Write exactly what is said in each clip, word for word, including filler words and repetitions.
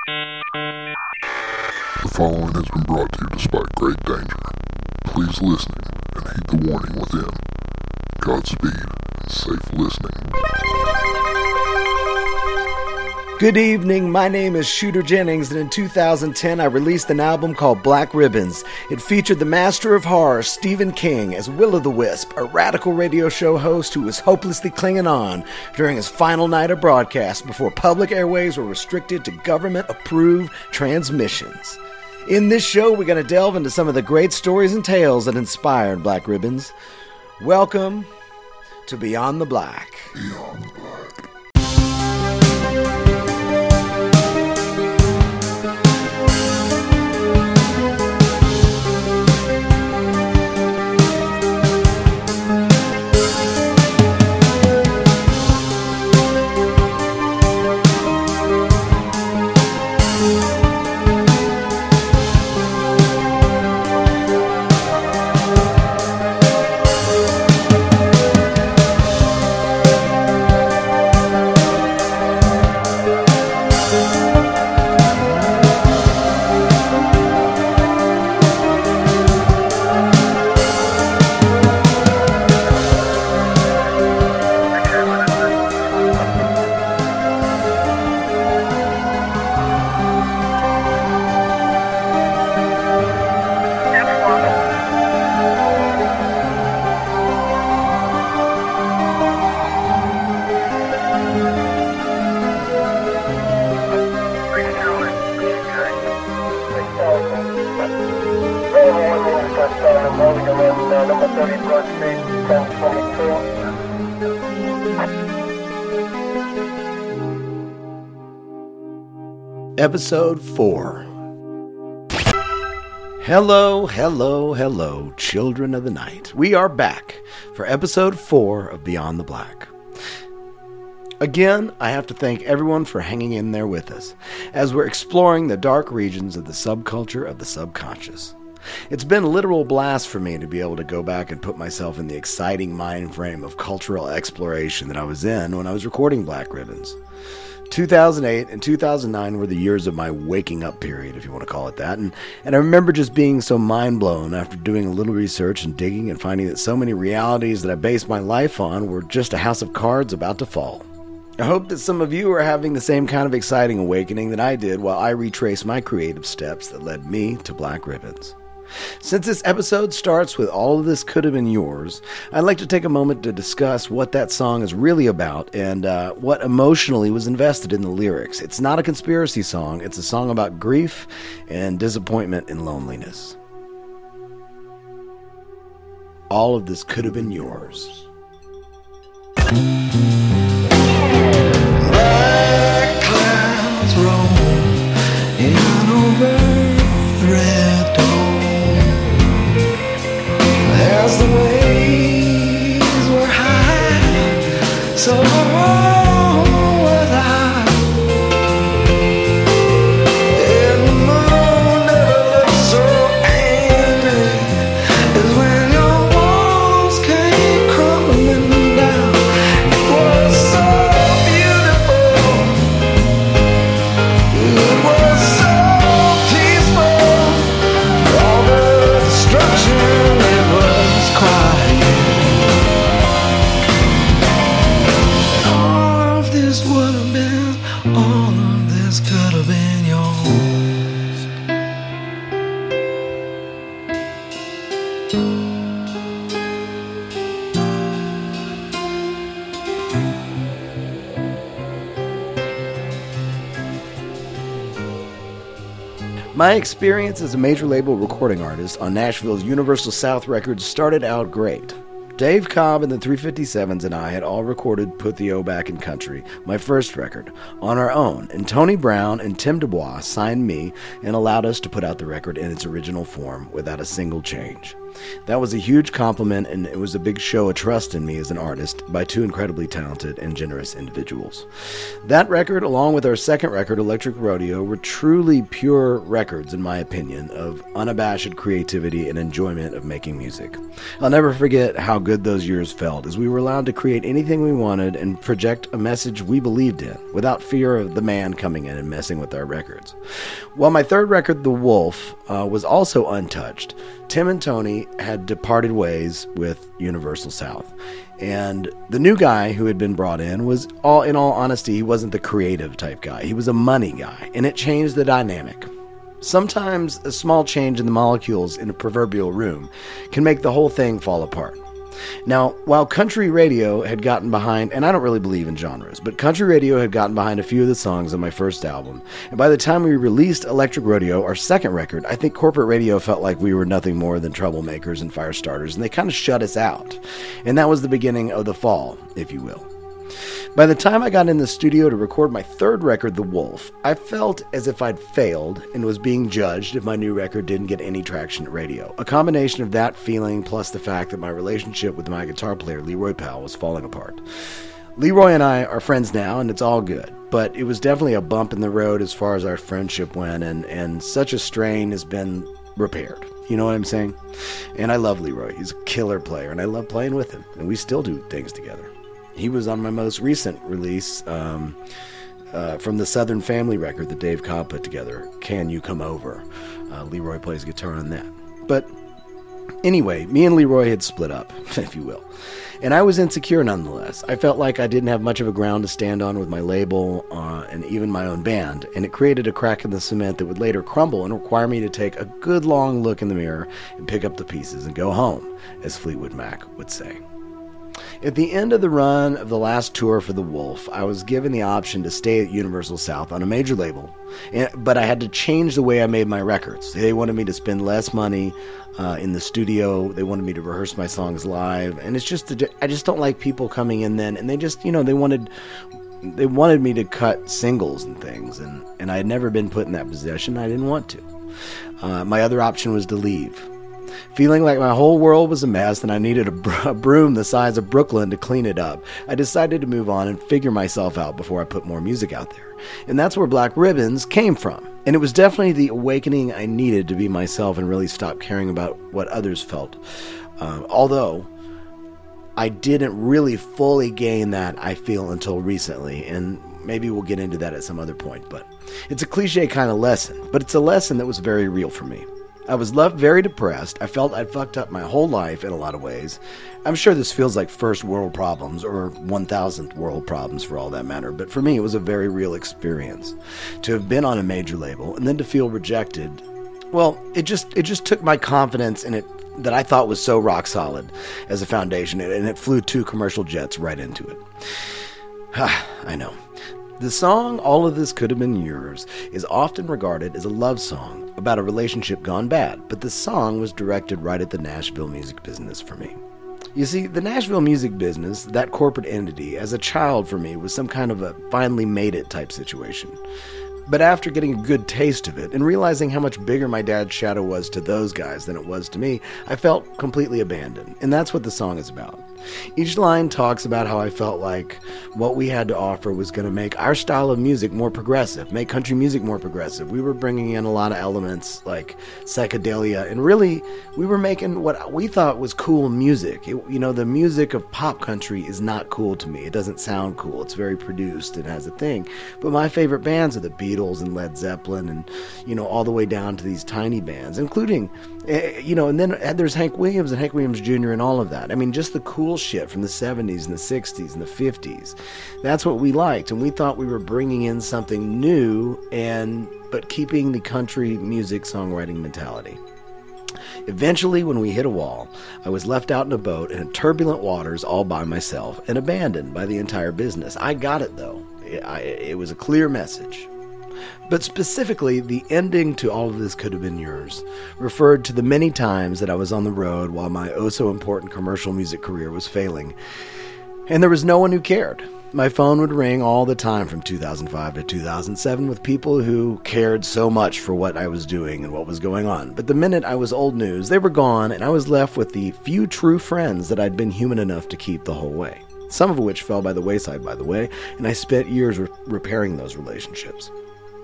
The following has been brought to you despite great danger. Please listen and heed the warning within. Godspeed and safe listening. Good evening, my name is Shooter Jennings, and in two thousand ten I released an album called Black Ribbons. It featured the master of horror, Stephen King, as Will-O-The-Wisp, a radical radio show host who was hopelessly clinging on during his final night of broadcast before public airwaves were restricted to government-approved transmissions. In this show, we're going to delve into some of the great stories and tales that inspired Black Ribbons. Welcome to Beyond the Black. Beyond the Black. Episode four. Hello, hello, hello, children of the night. We are back for episode four of Beyond the Black. Again, I have to thank everyone for hanging in there with us as we're exploring the dark regions of the subculture of the subconscious. It's been a literal blast for me to be able to go back and put myself in the exciting mind frame of cultural exploration that I was in when I was recording Black Ribbons. two thousand eight and two thousand nine were the years of my waking up period, if you want to call it that, and, and I remember just being so mind blown after doing a little research and digging and finding that so many realities that I based my life on were just a house of cards about to fall. I hope that some of you are having the same kind of exciting awakening that I did while I retrace my creative steps that led me to Black Ribbons. Since this episode starts with All of This Could Have Been Yours, I'd like to take a moment to discuss what that song is really about and uh, what emotionally was invested in the lyrics. It's not a conspiracy song, it's a song about grief and disappointment and loneliness. All of this could have been yours. Black clouds roll in over red dawn. As the waves were high, so was I. And the moon never looked so angry as when your walls came crumbling down. It was so beautiful, it was so peaceful. All the destruction it was crying. All of this would have been, all of this could have been yours. My experience as a major label recording artist on Nashville's Universal South Records started out great. Dave Cobb and the three fifty-sevens and I had all recorded Put the O Back in Country, my first record, on our own, and Tony Brown and Tim DuBois signed me and allowed us to put out the record in its original form without a single change. That was a huge compliment, and it was a big show of trust in me as an artist by two incredibly talented and generous individuals. That record, along with our second record, Electric Rodeo, were truly pure records, in my opinion, of unabashed creativity and enjoyment of making music. I'll never forget how good those years felt, as we were allowed to create anything we wanted and project a message we believed in, without fear of the man coming in and messing with our records. While my third record, The Wolf, uh, was also untouched, Tim and Tony had departed ways with Universal South. And the new guy who had been brought in was, all in all honesty, he wasn't the creative type guy. He was a money guy, and it changed the dynamic. Sometimes a small change in the molecules in a proverbial room can make the whole thing fall apart. Now, while country radio had gotten behind, and I don't really believe in genres, but country radio had gotten behind a few of the songs on my first album, and by the time we released Electric Rodeo, our second record, I think corporate radio felt like we were nothing more than troublemakers and fire starters, and they kind of shut us out. And that was the beginning of the fall, if you will. By the time I got in the studio to record my third record, The Wolf, I felt as if I'd failed and was being judged if my new record didn't get any traction at radio. A combination of that feeling plus the fact that my relationship with my guitar player, Leroy Powell, was falling apart. Leroy and I are friends now, and it's all good, but it was definitely a bump in the road as far as our friendship went, and, and such a strain has been repaired. You know what I'm saying? And I love Leroy. He's a killer player, and I love playing with him, and we still do things together. He was on my most recent release um, uh, from the Southern Family record that Dave Cobb put together, Can You Come Over? Uh, Leroy plays guitar on that. But anyway, me and Leroy had split up, if you will. And I was insecure nonetheless. I felt like I didn't have much of a ground to stand on with my label uh, and even my own band, and it created a crack in the cement that would later crumble and require me to take a good long look in the mirror and pick up the pieces and go home, as Fleetwood Mac would say. At the end of the run of the last tour for The Wolf, I was given the option to stay at Universal South on a major label, but I had to change the way I made my records. They wanted me to spend less money uh, in the studio. They wanted me to rehearse my songs live, and it's just, I just don't like people coming in then, and they just, you know, they wanted... They wanted me to cut singles and things, and, and I had never been put in that position. I didn't want to. Uh, my other option was to leave. Feeling like my whole world was a mess and I needed a, br- a broom the size of Brooklyn to clean it up, I decided to move on and figure myself out before I put more music out there. And that's where Black Ribbons came from. And it was definitely the awakening I needed to be myself and really stop caring about what others felt. Uh, although... I didn't really fully gain that, I feel, until recently, and maybe we'll get into that at some other point, but it's a cliche kind of lesson, but it's a lesson that was very real for me. I was left very depressed. I felt I'd fucked up my whole life in a lot of ways. I'm sure this feels like first world problems, or one thousandth world problems for all that matter, but for me it was a very real experience. To have been on a major label, and then to feel rejected, well, it just it just took my confidence in it that I thought was so rock solid as a foundation, and it flew two commercial jets right into it. I know. The song, All of This Could Have Been Yours, is often regarded as a love song about a relationship gone bad, but the song was directed right at the Nashville music business for me. You see, the Nashville music business, that corporate entity, as a child for me, was some kind of a finally made it type situation. But after getting a good taste of it and realizing how much bigger my dad's shadow was to those guys than it was to me, I felt completely abandoned. And that's what the song is about. Each line talks about how I felt like what we had to offer was going to make our style of music more progressive, make country music more progressive. We were bringing in a lot of elements like psychedelia, and really we were making what we thought was cool music. It, you know, the music of pop country is not cool to me. It doesn't sound cool. It's very produced. It has a thing. But my favorite bands are the Beatles and Led Zeppelin, and, you know, all the way down to these tiny bands, including, you know, and then there's Hank Williams and Hank Williams Junior and all of that. I mean, just the cool shit from the seventies and the sixties and the fifties. That's what we liked, and we thought we were bringing in something new, and but keeping the country music songwriting mentality. Eventually, when we hit a wall, I was left out in a boat in turbulent waters all by myself and abandoned by the entire business. I got it, though. It, I, it was a clear message. But specifically, the ending to All of This Could Have Been Yours referred to the many times that I was on the road while my oh-so-important commercial music career was failing, and there was no one who cared. My phone would ring all the time from two thousand five to two thousand seven with people who cared so much for what I was doing and what was going on. But the minute I was old news, they were gone, and I was left with the few true friends that I'd been human enough to keep the whole way. Some of which fell by the wayside, by the way, and I spent years re- repairing those relationships.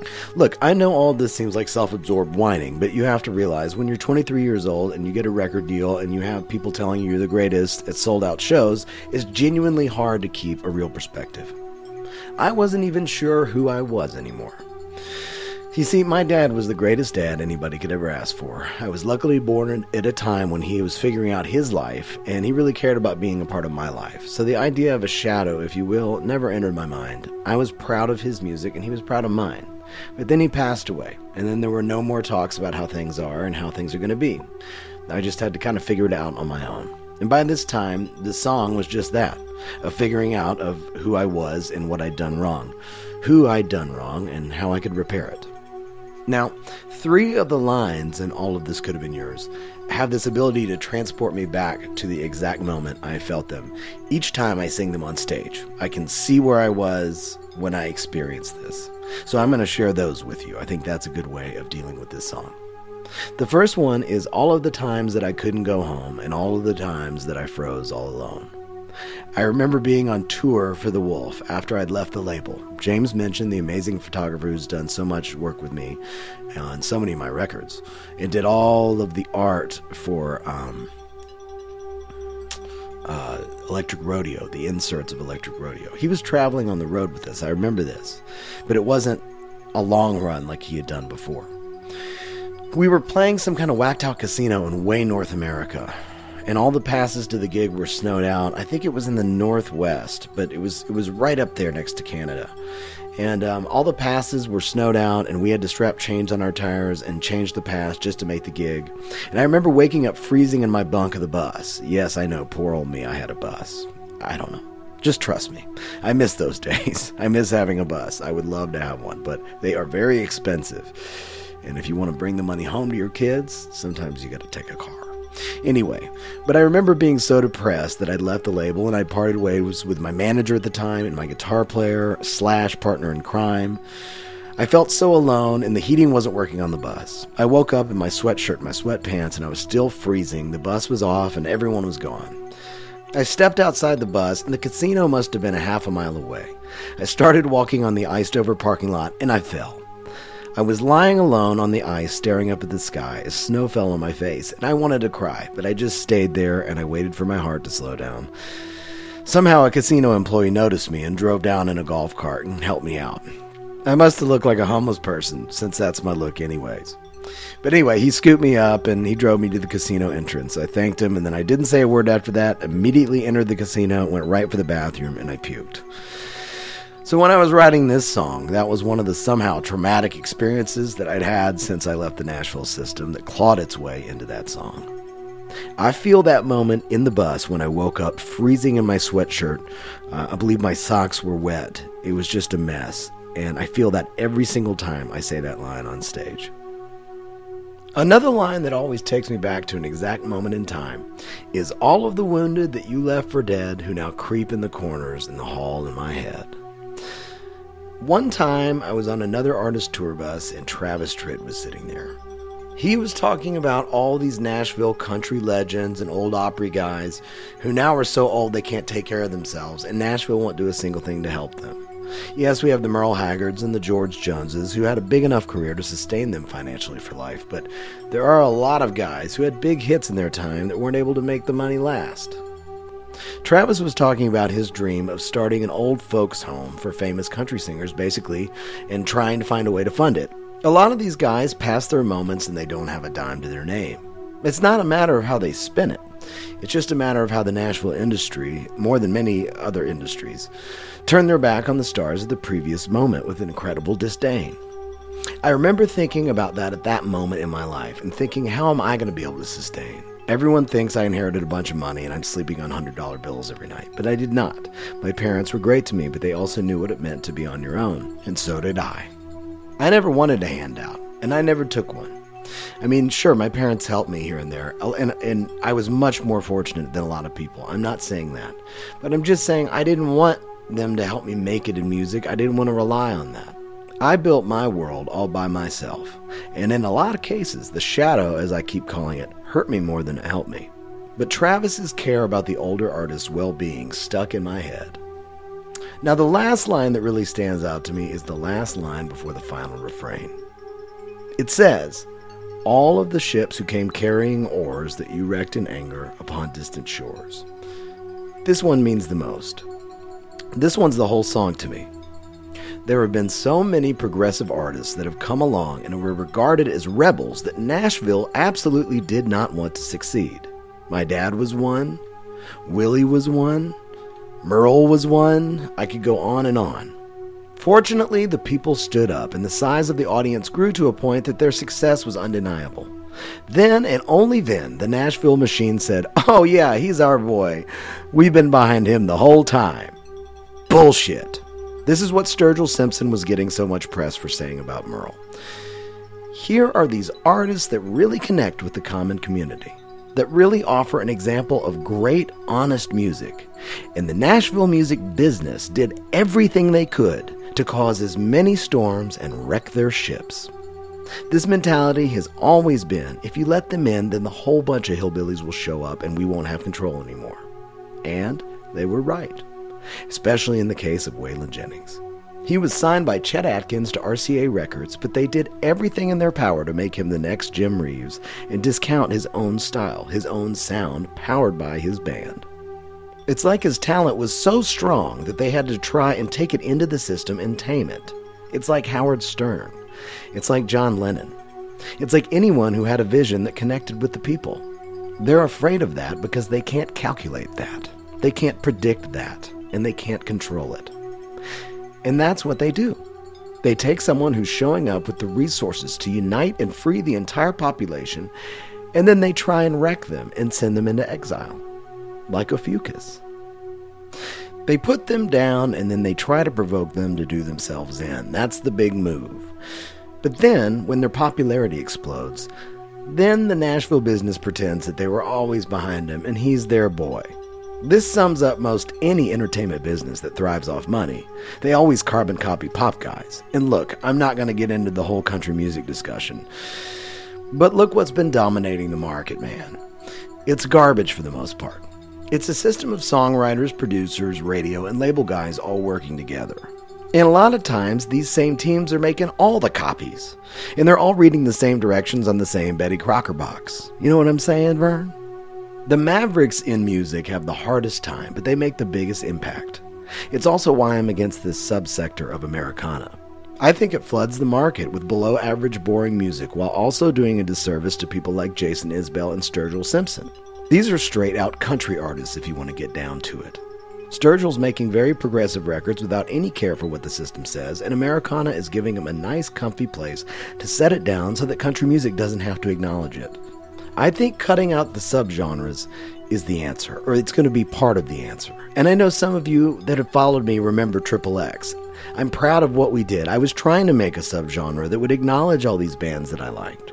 Look, I know all this seems like self-absorbed whining, but you have to realize when you're twenty-three years old and you get a record deal and you have people telling you you're the greatest at sold-out shows, it's genuinely hard to keep a real perspective. I wasn't even sure who I was anymore. You see, my dad was the greatest dad anybody could ever ask for. I was luckily born at a time when he was figuring out his life, and he really cared about being a part of my life. So the idea of a shadow, if you will, never entered my mind. I was proud of his music, and he was proud of mine. But then he passed away, and then there were no more talks about how things are and how things are going to be. I just had to kind of figure it out on my own. And by this time, the song was just that, a figuring out of who I was and what I'd done wrong, who I'd done wrong, and how I could repair it. Now, three of the lines in All of This Could Have Been Yours have this ability to transport me back to the exact moment I felt them. Each time I sing them on stage, I can see where I was when I experienced this. So I'm going to share those with you. I think that's a good way of dealing with this song. The first one is all of the times that I couldn't go home and all of the times that I froze all alone. I remember being on tour for The Wolf after I'd left the label. James mentioned the amazing photographer who's done so much work with me on so many of my records and did all of the art for um, uh, Electric Rodeo, the inserts of Electric Rodeo. He was traveling on the road with us, I remember this, but it wasn't a long run like he had done before. We were playing some kind of whacked out casino in way North America, and all the passes to the gig were snowed out. I think it was in the Northwest, but it was it was right up there next to Canada. And um, all the passes were snowed out, and we had to strap chains on our tires and change the pass just to make the gig. And I remember waking up freezing in my bunk of the bus. Yes, I know, poor old me, I had a bus. I don't know. Just trust me. I miss those days. I miss having a bus. I would love to have one, but they are very expensive. And if you want to bring the money home to your kids, sometimes you got to take a car. Anyway, but I remember being so depressed that I'd left the label and I parted ways with my manager at the time and my guitar player slash partner in crime. I felt so alone and the heating wasn't working on the bus. I woke up in my sweatshirt and my sweatpants and I was still freezing. The bus was off and everyone was gone. I stepped outside the bus and the casino must have been a half a mile away. I started walking on the iced over parking lot and I fell. I was lying alone on the ice staring up at the sky as snow fell on my face, and I wanted to cry, but I just stayed there and I waited for my heart to slow down. Somehow a casino employee noticed me and drove down in a golf cart and helped me out. I must have looked like a homeless person, since that's my look anyways. But anyway, he scooped me up and he drove me to the casino entrance. I thanked him and then I didn't say a word after that, immediately entered the casino, went right for the bathroom, and I puked. So when I was writing this song, that was one of the somehow traumatic experiences that I'd had since I left the Nashville system that clawed its way into that song. I feel that moment in the bus when I woke up freezing in my sweatshirt. Uh, I believe my socks were wet. It was just a mess. And I feel that every single time I say that line on stage. Another line that always takes me back to an exact moment in time is all of the wounded that you left for dead who now creep in the corners in the hall in my head. One time, I was on another artist tour bus, and Travis Tritt was sitting there. He was talking about all these Nashville country legends and old Opry guys who now are so old they can't take care of themselves, and Nashville won't do a single thing to help them. Yes, we have the Merle Haggards and the George Joneses who had a big enough career to sustain them financially for life, but there are a lot of guys who had big hits in their time that weren't able to make the money last. Travis was talking about his dream of starting an old folks home for famous country singers, basically, and trying to find a way to fund it. A lot of these guys pass their moments and they don't have a dime to their name. It's not a matter of how they spin it. It's just a matter of how the Nashville industry, more than many other industries, turned their back on the stars of the previous moment with incredible disdain. I remember thinking about that at that moment in my life and thinking, how am I going to be able to sustain? Everyone thinks I inherited a bunch of money and I'm sleeping on one hundred dollar bills every night, but I did not. My parents were great to me, but they also knew what it meant to be on your own, and so did I. I never wanted a handout, and I never took one. I mean, sure, my parents helped me here and there, and, and I was much more fortunate than a lot of people. I'm not saying that, but I'm just saying I didn't want them to help me make it in music. I didn't want to rely on that. I built my world all by myself, and in a lot of cases, the shadow, as I keep calling it, hurt me more than it helped me. But Travis's care about the older artist's well-being stuck in my head. Now, the last line that really stands out to me is the last line before the final refrain. It says, "All of the ships who came carrying oars that you wrecked in anger upon distant shores." This one means the most. This one's the whole song to me. There have been so many progressive artists that have come along and were regarded as rebels that Nashville absolutely did not want to succeed. My dad was one. Willie was one. Merle was one. I could go on and on. Fortunately, the people stood up and the size of the audience grew to a point that their success was undeniable. Then, and only then, the Nashville machine said, "Oh yeah, he's our boy. We've been behind him the whole time." Bullshit. This is what Sturgill Simpson was getting so much press for saying about Merle. Here are these artists that really connect with the common community, that really offer an example of great, honest music. And the Nashville music business did everything they could to cause as many storms and wreck their ships. This mentality has always been, if you let them in, then the whole bunch of hillbillies will show up and we won't have control anymore. And they were right, especially in the case of Waylon Jennings. He was signed by Chet Atkins to R C A Records, but they did everything in their power to make him the next Jim Reeves and discount his own style, his own sound, powered by his band. It's like his talent was so strong that they had to try and take it into the system and tame it. It's like Howard Stern. It's like John Lennon. It's like anyone who had a vision that connected with the people. They're afraid of that because they can't calculate that. They can't predict that, and they can't control it. And that's what they do. They take someone who's showing up with the resources to unite and free the entire population, and then they try and wreck them and send them into exile. Like Ophiuchus. They put them down and then they try to provoke them to do themselves in. That's the big move. But then, when their popularity explodes, then the Nashville business pretends that they were always behind him and he's their boy. This sums up most any entertainment business that thrives off money. They always carbon copy pop guys. And look, I'm not going to get into the whole country music discussion. But look what's been dominating the market, man. It's garbage for the most part. It's a system of songwriters, producers, radio, and label guys all working together. And a lot of times, these same teams are making all the copies. And they're all reading the same directions on the same Betty Crocker box. You know what I'm saying, Vern? The Mavericks in music have the hardest time, but they make the biggest impact. It's also why I'm against this subsector of Americana. I think it floods the market with below-average boring music while also doing a disservice to people like Jason Isbell and Sturgill Simpson. These are straight-out country artists if you want to get down to it. Sturgill's making very progressive records without any care for what the system says, and Americana is giving him a nice, comfy place to set it down so that country music doesn't have to acknowledge it. I think cutting out the subgenres is the answer, or it's going to be part of the answer. And I know some of you that have followed me remember Triple X. I'm proud of what we did. I was trying to make a subgenre that would acknowledge all these bands that I liked.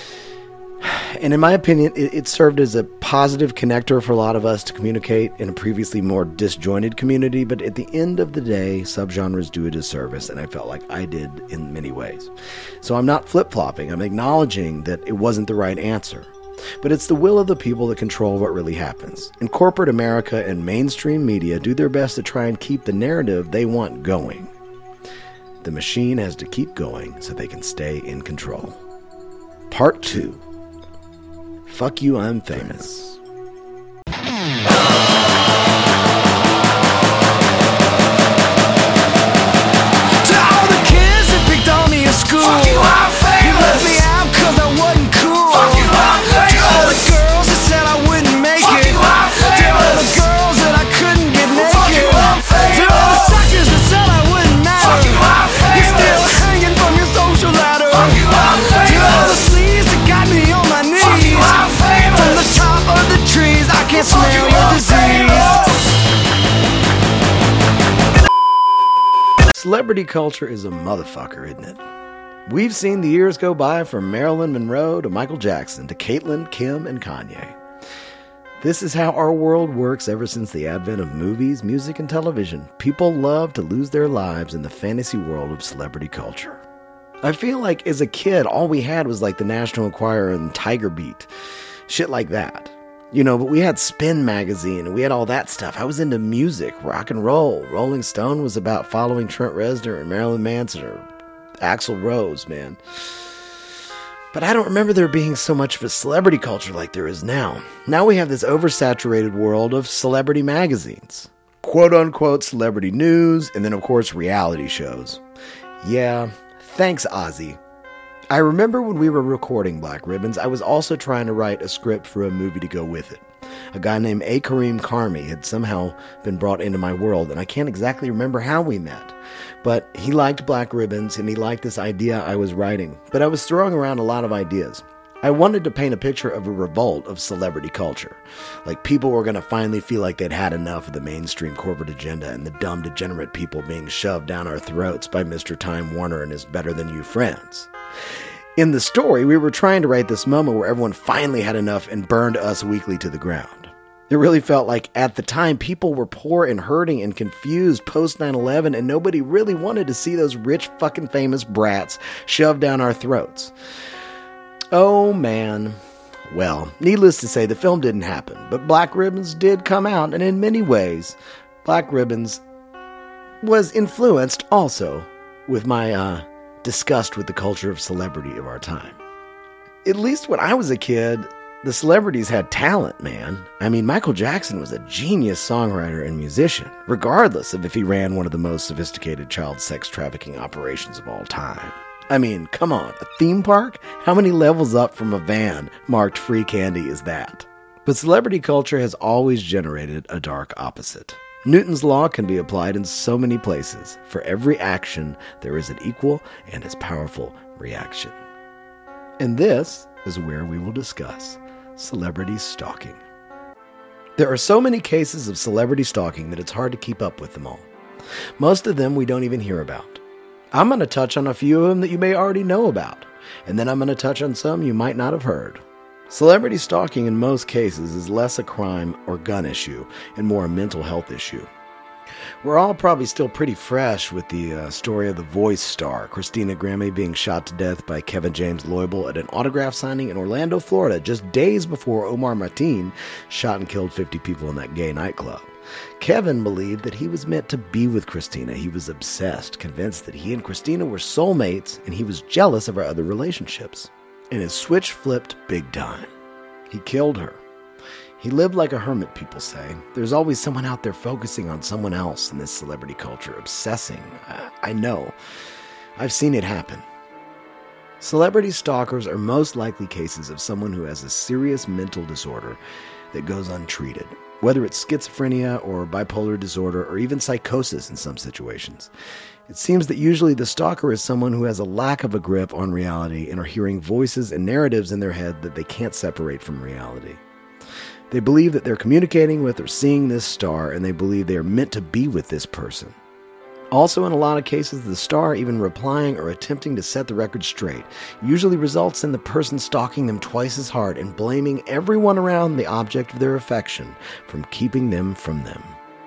And in my opinion, it, it served as a positive connector for a lot of us to communicate in a previously more disjointed community, but at the end of the day, subgenres do a disservice, and I felt like I did in many ways. So I'm not flip-flopping. I'm acknowledging that it wasn't the right answer. But it's the will of the people that control what really happens. And corporate America and mainstream media do their best to try and keep the narrative they want going. The machine has to keep going so they can stay in control. Part two. Fuck you, I'm famous. To all the kids that picked on me in school, fuck you, I'm famous. You left me out cause I wasn't cool. Fuck you, I'm famous. To all the girls that said I wouldn't make fuck it. You, I'm famous. To all the girls that I couldn't get naked. Fuck you, I'm famous. To all the suckers that said I wouldn't matter. Fuck you, I'm famous. You're still hanging from your social ladder. Fuck you, I'm famous. To all the sleaze that got me on my knees. Fuck you, I'm famous. From the top of the trees, I can smell you, your disease. Celebrity culture is a motherfucker, isn't it? We've seen the years go by from Marilyn Monroe to Michael Jackson to Caitlyn, Kim, and Kanye. This is how our world works ever since the advent of movies, music, and television. People love to lose their lives in the fantasy world of celebrity culture. I feel like as a kid, all we had was like the National Enquirer and Tiger Beat. Shit like that. You know, but we had Spin magazine and we had all that stuff. I was into music, rock and roll. Rolling Stone was about following Trent Reznor and Marilyn Manson or Axl Rose, man. But I don't remember there being so much of a celebrity culture like there is now. Now we have this oversaturated world of celebrity magazines. Quote-unquote celebrity news, and then of course reality shows. Yeah, thanks Ozzy. I remember when we were recording Black Ribbons, I was also trying to write a script for a movie to go with it. A guy named A. Kareem Karmi had somehow been brought into my world, and I can't exactly remember how we met. But he liked Black Ribbons, and he liked this idea I was writing. But I was throwing around a lot of ideas. I wanted to paint a picture of a revolt of celebrity culture. Like people were going to finally feel like they'd had enough of the mainstream corporate agenda and the dumb, degenerate people being shoved down our throats by Mister Time Warner and his better-than-you friends. In the story, we were trying to write this moment where everyone finally had enough and burned Us Weekly to the ground. It really felt like, at the time, people were poor and hurting and confused post nine eleven, and nobody really wanted to see those rich fucking famous brats shoved down our throats. Oh, man. Well, needless to say, the film didn't happen, but Black Ribbons did come out, and in many ways, Black Ribbons was influenced also with my uh, disgust with the culture of celebrity of our time. At least when I was a kid, the celebrities had talent, man. I mean, Michael Jackson was a genius songwriter and musician, regardless of if he ran one of the most sophisticated child sex trafficking operations of all time. I mean, come on, a theme park? How many levels up from a van marked free candy is that? But celebrity culture has always generated a dark opposite. Newton's law can be applied in so many places. For every action, there is an equal and as powerful reaction. And this is where we will discuss celebrity stalking. There are so many cases of celebrity stalking that it's hard to keep up with them all. Most of them we don't even hear about. I'm going to touch on a few of them that you may already know about, and then I'm going to touch on some you might not have heard. Celebrity stalking in most cases is less a crime or gun issue and more a mental health issue. We're all probably still pretty fresh with the uh, story of the Voice star, Christina Grimmie, being shot to death by Kevin James Loibl at an autograph signing in Orlando, Florida, just days before Omar Mateen shot and killed fifty people in that gay nightclub. Kevin believed that he was meant to be with Christina. He was obsessed, convinced that he and Christina were soulmates, and he was jealous of our other relationships. And his switch flipped big time. He killed her. He lived like a hermit, people say. There's always someone out there focusing on someone else in this celebrity culture, obsessing. I, I know. I've seen it happen. Celebrity stalkers are most likely cases of someone who has a serious mental disorder that goes untreated, whether it's schizophrenia or bipolar disorder or even psychosis in some situations. It seems that usually the stalker is someone who has a lack of a grip on reality and are hearing voices and narratives in their head that they can't separate from reality. They believe that they're communicating with or seeing this star, and they believe they are meant to be with this person. Also, in a lot of cases, the star even replying or attempting to set the record straight usually results in the person stalking them twice as hard and blaming everyone around the object of their affection from keeping them from them.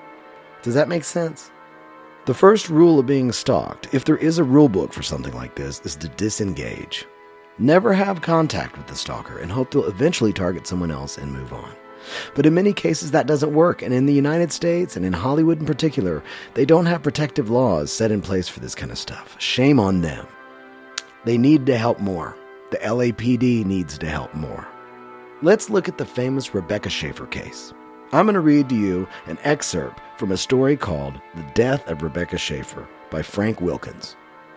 Does that make sense? The first rule of being stalked, if there is a rule book for something like this, is to disengage. Never have contact with the stalker and hope they'll eventually target someone else and move on. But in many cases that doesn't work, and in the United States, and in Hollywood in particular, they don't have protective laws set in place for this kind of stuff. Shame on them. They need to help more. The L A P D needs to help more. Let's look at the famous Rebecca Schaeffer case. I'm going to read to you an excerpt from a story called The Death of Rebecca Schaeffer by Frank Wilkins.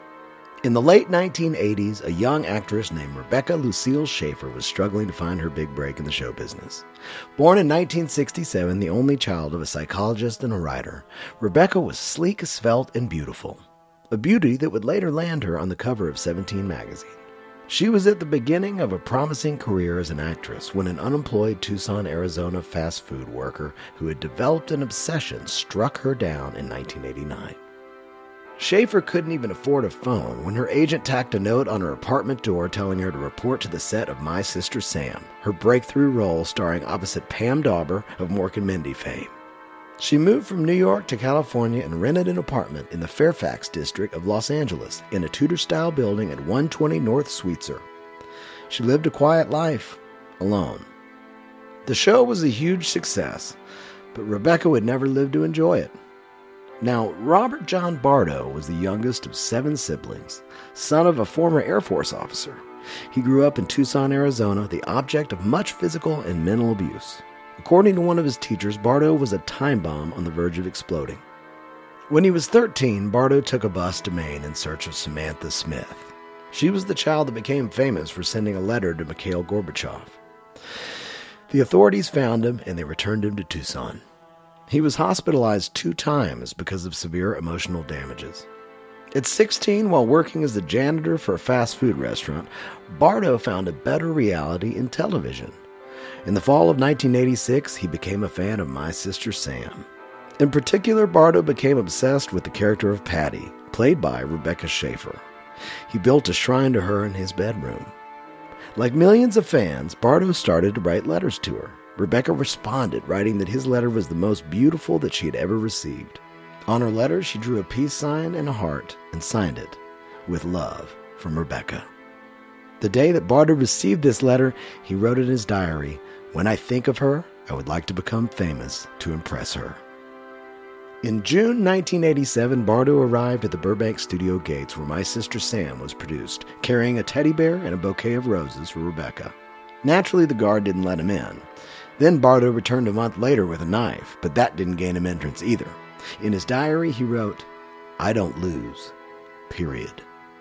In the late nineteen eighties, a young actress named Rebecca Lucille Schaeffer was struggling to find her big break in the show business. Born in nineteen sixty-seven, the only child of a psychologist and a writer, Rebecca was sleek, svelte, and beautiful. A beauty that would later land her on the cover of Seventeen magazine. She was at the beginning of a promising career as an actress when an unemployed Tucson, Arizona fast food worker who had developed an obsession struck her down in nineteen eighty-nine. Schaeffer couldn't even afford a phone when her agent tacked a note on her apartment door telling her to report to the set of My Sister Sam, her breakthrough role starring opposite Pam Dauber of Mork and Mindy fame. She moved from New York to California and rented an apartment in the Fairfax district of Los Angeles in a Tudor-style building at one twenty North Sweetser. She lived a quiet life, alone. The show was a huge success, but Rebecca would never live to enjoy it. Now, Robert John Bardo was the youngest of seven siblings, son of a former Air Force officer. He grew up in Tucson, Arizona, the object of much physical and mental abuse. According to one of his teachers, Bardo was a time bomb on the verge of exploding. When he was thirteen, Bardo took a bus to Maine in search of Samantha Smith. She was the child that became famous for sending a letter to Mikhail Gorbachev. The authorities found him and they returned him to Tucson. He was hospitalized two times because of severe emotional damages. At sixteen, while working as a janitor for a fast food restaurant, Bardo found a better reality in television. In the fall of nineteen eighty-six, he became a fan of My Sister Sam. In particular, Bardo became obsessed with the character of Patty, played by Rebecca Schaeffer. He built a shrine to her in his bedroom. Like millions of fans, Bardo started to write letters to her. Rebecca responded, writing that his letter was the most beautiful that she had ever received. On her letter, she drew a peace sign and a heart and signed it, "With love, from Rebecca." The day that Bardo received this letter, he wrote in his diary, "When I think of her, I would like to become famous to impress her." In June nineteen eighty-seven, Bardo arrived at the Burbank studio gates where My Sister Sam was produced, carrying a teddy bear and a bouquet of roses for Rebecca. Naturally, the guard didn't let him in. Then Bardo returned a month later with a knife, but that didn't gain him entrance either. In his diary, he wrote, "I don't lose. Period."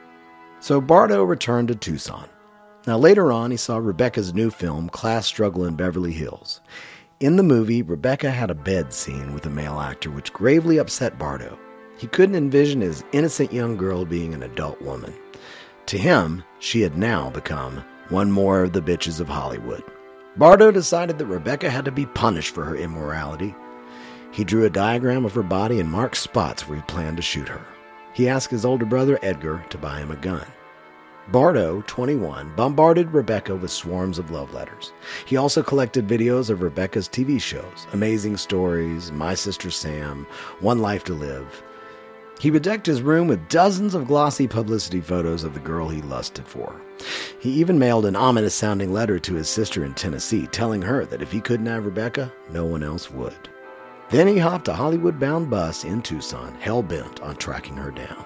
So Bardo returned to Tucson. Now later on, he saw Rebecca's new film, Class Struggle in Beverly Hills. In the movie, Rebecca had a bed scene with a male actor, which gravely upset Bardo. He couldn't envision his innocent young girl being an adult woman. To him, she had now become one more of the bitches of Hollywood. Bardo decided that Rebecca had to be punished for her immorality. He drew a diagram of her body and marked spots where he planned to shoot her. He asked his older brother, Edgar, to buy him a gun. Bardo, twenty-one, bombarded Rebecca with swarms of love letters. He also collected videos of Rebecca's T V shows, Amazing Stories, My Sister Sam, One Life to Live. He bedecked his room with dozens of glossy publicity photos of the girl he lusted for. He even mailed an ominous-sounding letter to his sister in Tennessee, telling her that if he couldn't have Rebecca, no one else would. Then he hopped a Hollywood-bound bus in Tucson, hell-bent on tracking her down.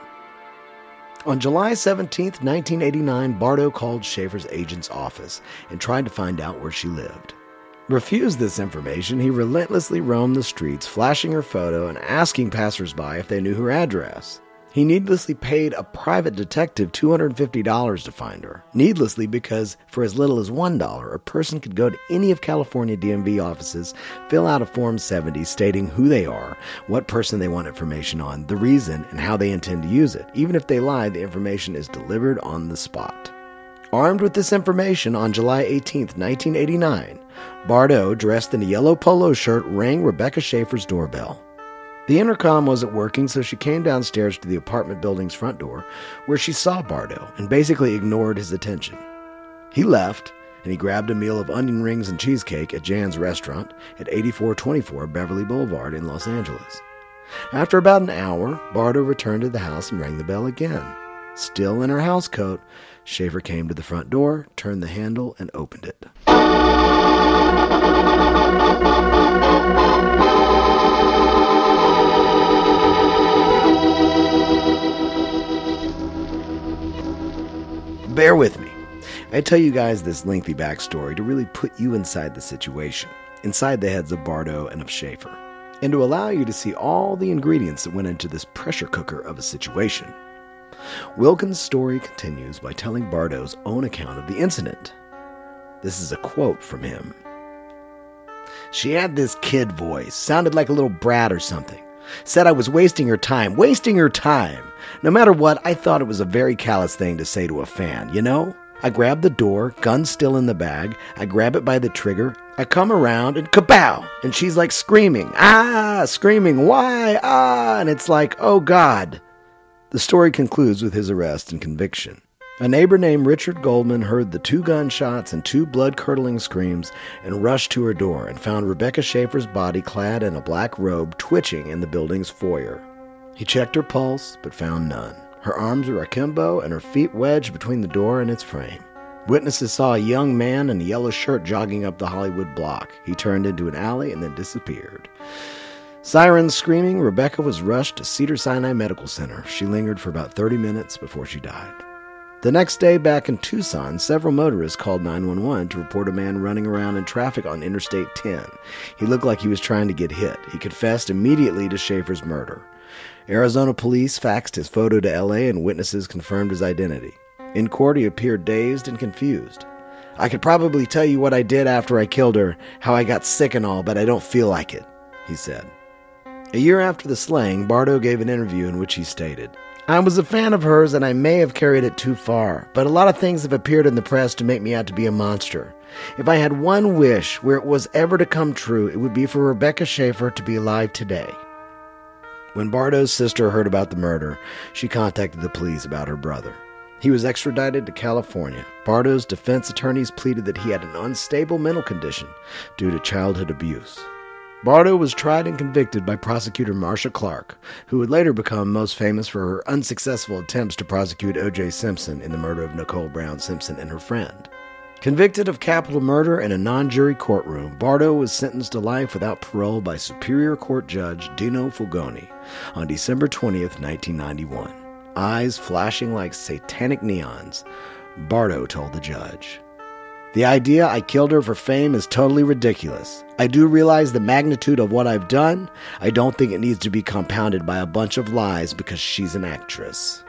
On July seventeenth, nineteen eighty-nine, Bardo called Schaeffer's agent's office and tried to find out where she lived. Refused this information, he relentlessly roamed the streets, flashing her photo and asking passersby if they knew her address. He needlessly paid a private detective two hundred fifty dollars to find her. Needlessly because for as little as one dollar, a person could go to any of California D M V offices, fill out a Form seventy stating who they are, what person they want information on, the reason, and how they intend to use it. Even if they lie, the information is delivered on the spot. Armed with this information, on July eighteenth, nineteen eighty-nine, Bardo, dressed in a yellow polo shirt, rang Rebecca Schaeffer's doorbell. The intercom wasn't working, so she came downstairs to the apartment building's front door, where she saw Bardo and basically ignored his attention. He left, and he grabbed a meal of onion rings and cheesecake at Jan's restaurant at eighty-four twenty-four Beverly Boulevard in Los Angeles. After about an hour, Bardo returned to the house and rang the bell again. Still in her housecoat, Schaeffer came to the front door, turned the handle, and opened it. Bear with me. I tell you guys this lengthy backstory to really put you inside the situation, inside the heads of Bardo and of Schaeffer, and to allow you to see all the ingredients that went into this pressure cooker of a situation. Wilkins' story continues by telling Bardo's own account of the incident. This is a quote from him. "She had this kid voice, sounded like a little brat or something. Said I was wasting her time, wasting her time. No matter what, I thought it was a very callous thing to say to a fan, you know? I grab the door, gun still in the bag, I grab it by the trigger, I come around and kapow! And she's like screaming, ah, screaming, why, ah, and it's like, oh God." The story concludes with his arrest and conviction. A neighbor named Richard Goldman heard the two gunshots and two blood-curdling screams and rushed to her door and found Rebecca Schaeffer's body clad in a black robe twitching in the building's foyer. He checked her pulse, but found none. Her arms were akimbo and her feet wedged between the door and its frame. Witnesses saw a young man in a yellow shirt jogging up the Hollywood block. He turned into an alley and then disappeared. Sirens screaming, Rebecca was rushed to Cedars-Sinai Medical Center. She lingered for about thirty minutes before she died. The next day, back in Tucson, several motorists called nine one one to report a man running around in traffic on Interstate ten. He looked like he was trying to get hit. He confessed immediately to Schaefer's murder. Arizona police faxed his photo to L A and witnesses confirmed his identity. In court, he appeared dazed and confused. "I could probably tell you what I did after I killed her, how I got sick and all, but I don't feel like it," he said. A year after the slaying, Bardo gave an interview in which he stated, "I was a fan of hers and I may have carried it too far, but a lot of things have appeared in the press to make me out to be a monster. If I had one wish where it was ever to come true, it would be for Rebecca Schaefer to be alive today." When Bardo's sister heard about the murder, she contacted the police about her brother. He was extradited to California. Bardo's defense attorneys pleaded that he had an unstable mental condition due to childhood abuse. Bardo was tried and convicted by prosecutor Marcia Clark, who would later become most famous for her unsuccessful attempts to prosecute O J Simpson in the murder of Nicole Brown Simpson and her friend. Convicted of capital murder in a non-jury courtroom, Bardo was sentenced to life without parole by Superior Court Judge Dino Fulgoni on December twentieth, nineteen ninety-one. Eyes flashing like satanic neons, Bardo told the judge, "The idea I killed her for fame is totally ridiculous. I do realize the magnitude of what I've done. I don't think it needs to be compounded by a bunch of lies because she's an actress."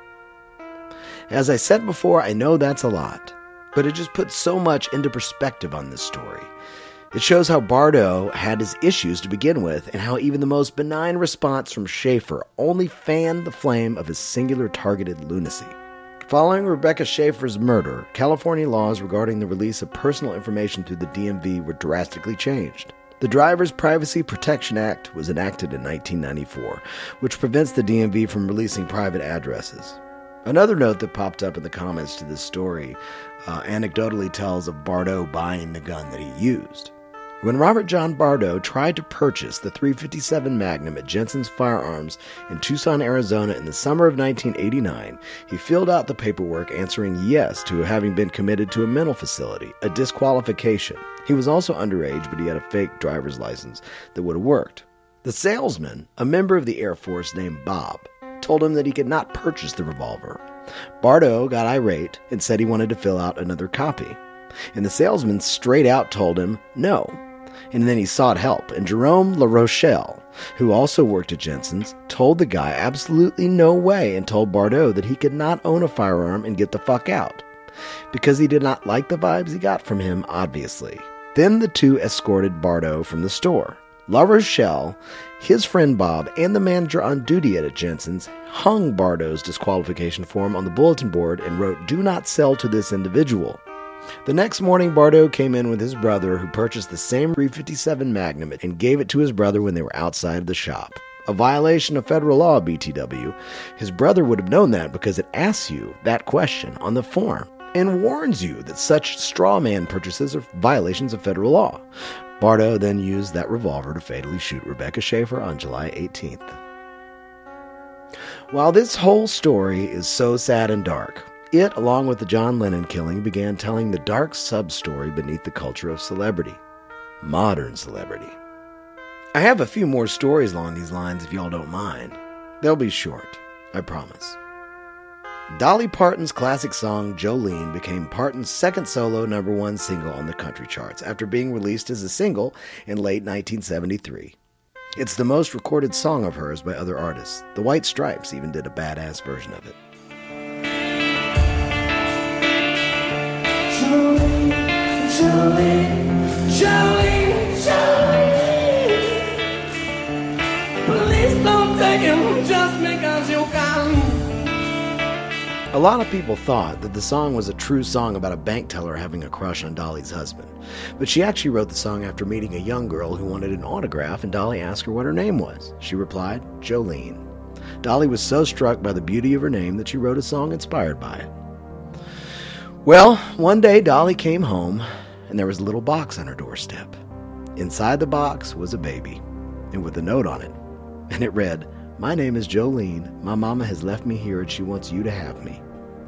As I said before, I know that's a lot, but it just puts so much into perspective on this story. It shows how Bardo had his issues to begin with and how even the most benign response from Schaefer only fanned the flame of his singular targeted lunacy. Following Rebecca Schaefer's murder, California laws regarding the release of personal information through the D M V were drastically changed. The Driver's Privacy Protection Act was enacted in nineteen ninety-four, which prevents the D M V from releasing private addresses. Another note that popped up in the comments to this story uh, anecdotally tells of Bardo buying the gun that he used. When Robert John Bardo tried to purchase the three fifty-seven Magnum at Jensen's Firearms in Tucson, Arizona in the summer of nineteen eighty-nine, he filled out the paperwork answering yes to having been committed to a mental facility, a disqualification. He was also underage, but he had a fake driver's license that would have worked. The salesman, a member of the Air Force named Bob, told him that he could not purchase the revolver. Bardo got irate and said he wanted to fill out another copy. And the salesman straight out told him no. And then he sought help, and Jerome LaRochelle, who also worked at Jensen's, told the guy absolutely no way and told Bardo that he could not own a firearm and get the fuck out. Because he did not like the vibes he got from him, obviously. Then the two escorted Bardo from the store. LaRochelle, his friend Bob, and the manager on duty at Jensen's hung Bardo's disqualification form on the bulletin board and wrote, "Do not sell to this individual." The next morning, Bardo came in with his brother, who purchased the same three fifty-seven Magnum and gave it to his brother when they were outside of the shop. A violation of federal law, B T W. His brother would have known that because it asks you that question on the form and warns you that such straw man purchases are violations of federal law. Bardo then used that revolver to fatally shoot Rebecca Schaefer on July eighteenth. While this whole story is so sad and dark, it, along with the John Lennon killing, began telling the dark sub-story beneath the culture of celebrity. Modern celebrity. I have a few more stories along these lines if y'all don't mind. They'll be short, I promise. Dolly Parton's classic song, Jolene, became Parton's second solo number one single on the country charts after being released as a single in late nineteen seventy-three. It's the most recorded song of hers by other artists. The White Stripes even did a badass version of it. Jolene, Jolene, Jolene, Jolene. Please don't take him just because you can. A lot of people thought that the song was a true song about a bank teller having a crush on Dolly's husband, but she actually wrote the song after meeting a young girl who wanted an autograph, and Dolly asked her what her name was. She replied, Jolene. Dolly was so struck by the beauty of her name that she wrote a song inspired by it. Well, one day Dolly came home, and there was a little box on her doorstep. Inside the box was a baby, and with a note on it, and it read, "My name is Jolene. My mama has left me here and she wants you to have me."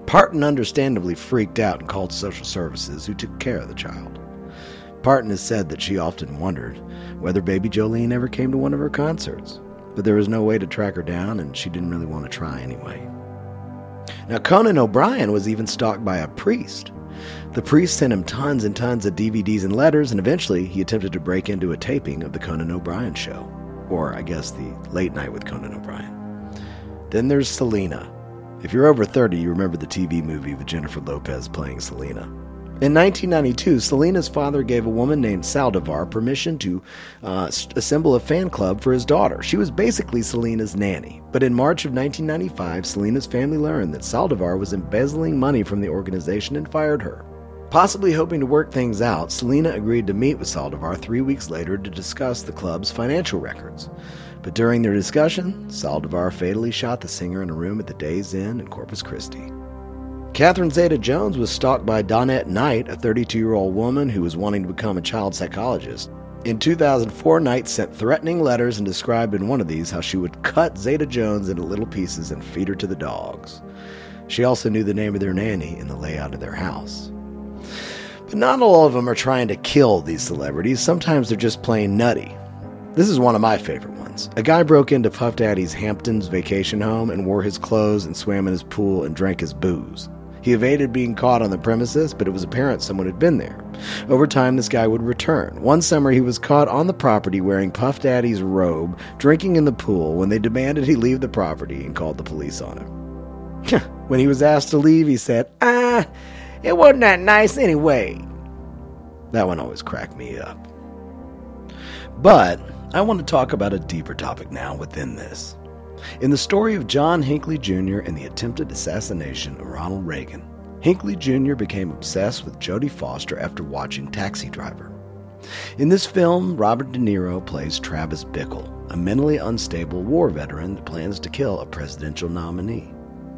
Parton understandably freaked out and called social services, who took care of the child. Parton has said that she often wondered whether baby Jolene ever came to one of her concerts, but there was no way to track her down, and she didn't really want to try anyway. Now, Conan O'Brien was even stalked by a priest. The priest sent him tons and tons of D V Ds and letters, and eventually he attempted to break into a taping of the Conan O'Brien show, or I guess the Late Night with Conan O'Brien. Then there's Selena. If you're over thirty, you remember the T V movie with Jennifer Lopez playing Selena. In nineteen ninety-two, Selena's father gave a woman named Saldivar permission to uh, assemble a fan club for his daughter. She was basically Selena's nanny. But in March of nineteen ninety-five, Selena's family learned that Saldivar was embezzling money from the organization and fired her. Possibly hoping to work things out, Selena agreed to meet with Saldivar three weeks later to discuss the club's financial records. But during their discussion, Saldivar fatally shot the singer in a room at the Days Inn in Corpus Christi. Catherine Zeta-Jones was stalked by Donette Knight, a thirty-two-year-old woman who was wanting to become a child psychologist. In two thousand four, Knight sent threatening letters and described in one of these how she would cut Zeta-Jones into little pieces and feed her to the dogs. She also knew the name of their nanny and the layout of their house. But not all of them are trying to kill these celebrities. Sometimes they're just plain nutty. This is one of my favorite ones. A guy broke into Puff Daddy's Hamptons vacation home and wore his clothes and swam in his pool and drank his booze. He evaded being caught on the premises, but it was apparent someone had been there. Over time, this guy would return. One summer, he was caught on the property wearing Puff Daddy's robe, drinking in the pool when they demanded he leave the property and called the police on him. When he was asked to leave, he said, ah, it wasn't that nice anyway. That one always cracked me up. But I want to talk about a deeper topic now within this. In the story of John Hinckley Junior and the attempted assassination of Ronald Reagan, Hinckley Junior became obsessed with Jodie Foster after watching Taxi Driver. In this film, Robert De Niro plays Travis Bickle, a mentally unstable war veteran that plans to kill a presidential nominee.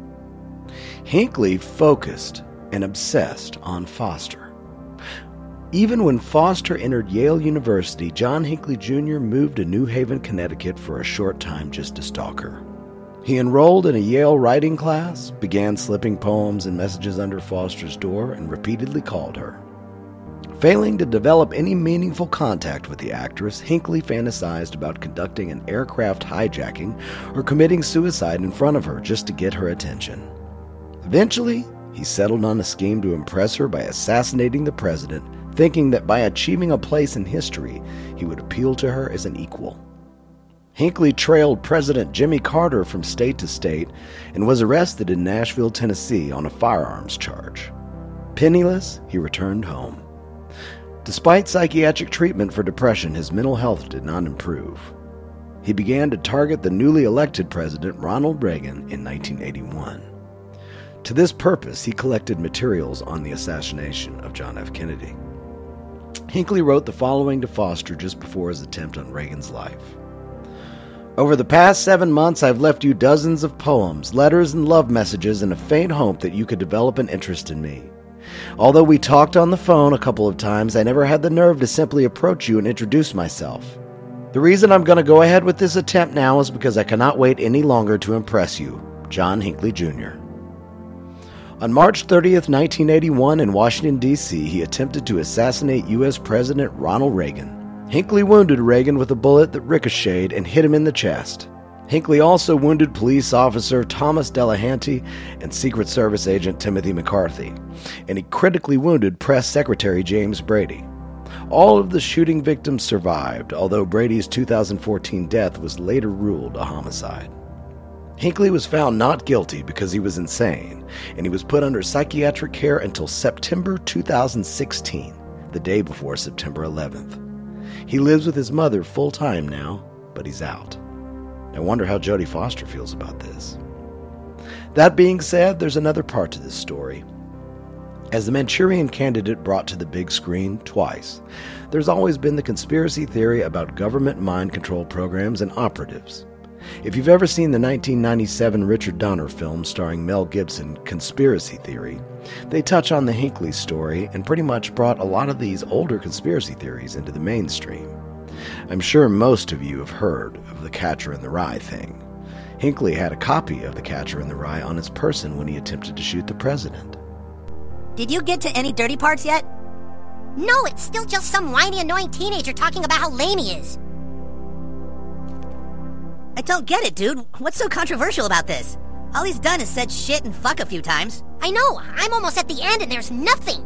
Hinckley focused and obsessed on Foster. Even when Foster entered Yale University, John Hinckley Junior moved to New Haven, Connecticut for a short time just to stalk her. He enrolled in a Yale writing class, began slipping poems and messages under Foster's door, and repeatedly called her. Failing to develop any meaningful contact with the actress, Hinckley fantasized about conducting an aircraft hijacking or committing suicide in front of her just to get her attention. Eventually, he settled on a scheme to impress her by assassinating the president, thinking that by achieving a place in history, he would appeal to her as an equal. Hinckley trailed President Jimmy Carter from state to state and was arrested in Nashville, Tennessee on a firearms charge. Penniless, he returned home. Despite psychiatric treatment for depression, his mental health did not improve. He began to target the newly elected president, Ronald Reagan, in nineteen eighty-one. To this purpose, he collected materials on the assassination of John F. Kennedy. Hinckley wrote the following to Foster just before his attempt on Reagan's life. Over the past seven months, I've left you dozens of poems, letters, and love messages in a faint hope that you could develop an interest in me. Although we talked on the phone a couple of times, I never had the nerve to simply approach you and introduce myself. The reason I'm going to go ahead with this attempt now is because I cannot wait any longer to impress you. John Hinckley Junior On March thirtieth, nineteen eighty-one, in Washington, D C, he attempted to assassinate U S President Ronald Reagan. Hinckley wounded Reagan with a bullet that ricocheted and hit him in the chest. Hinckley also wounded police officer Thomas Delahanty and Secret Service agent Timothy McCarthy, and he critically wounded press secretary James Brady. All of the shooting victims survived, although Brady's two thousand fourteen death was later ruled a homicide. Hinckley was found not guilty because he was insane, and he was put under psychiatric care until September two thousand sixteen, the day before September eleventh. He lives with his mother full-time now, but he's out. I wonder how Jodie Foster feels about this. That being said, there's another part to this story. As the Manchurian Candidate brought to the big screen twice, there's always been the conspiracy theory about government mind control programs and operatives. If you've ever seen the nineteen ninety-seven Richard Donner film starring Mel Gibson, Conspiracy Theory, they touch on the Hinckley story and pretty much brought a lot of these older conspiracy theories into the mainstream. I'm sure most of you have heard of the Catcher in the Rye thing. Hinckley had a copy of The Catcher in the Rye on his person when he attempted to shoot the president. Did you get to any dirty parts yet? No, it's still just some whiny, annoying teenager talking about how lame he is. I don't get it, dude. What's so controversial about this? All he's done is said shit and fuck a few times. I know. I'm almost at the end and there's nothing.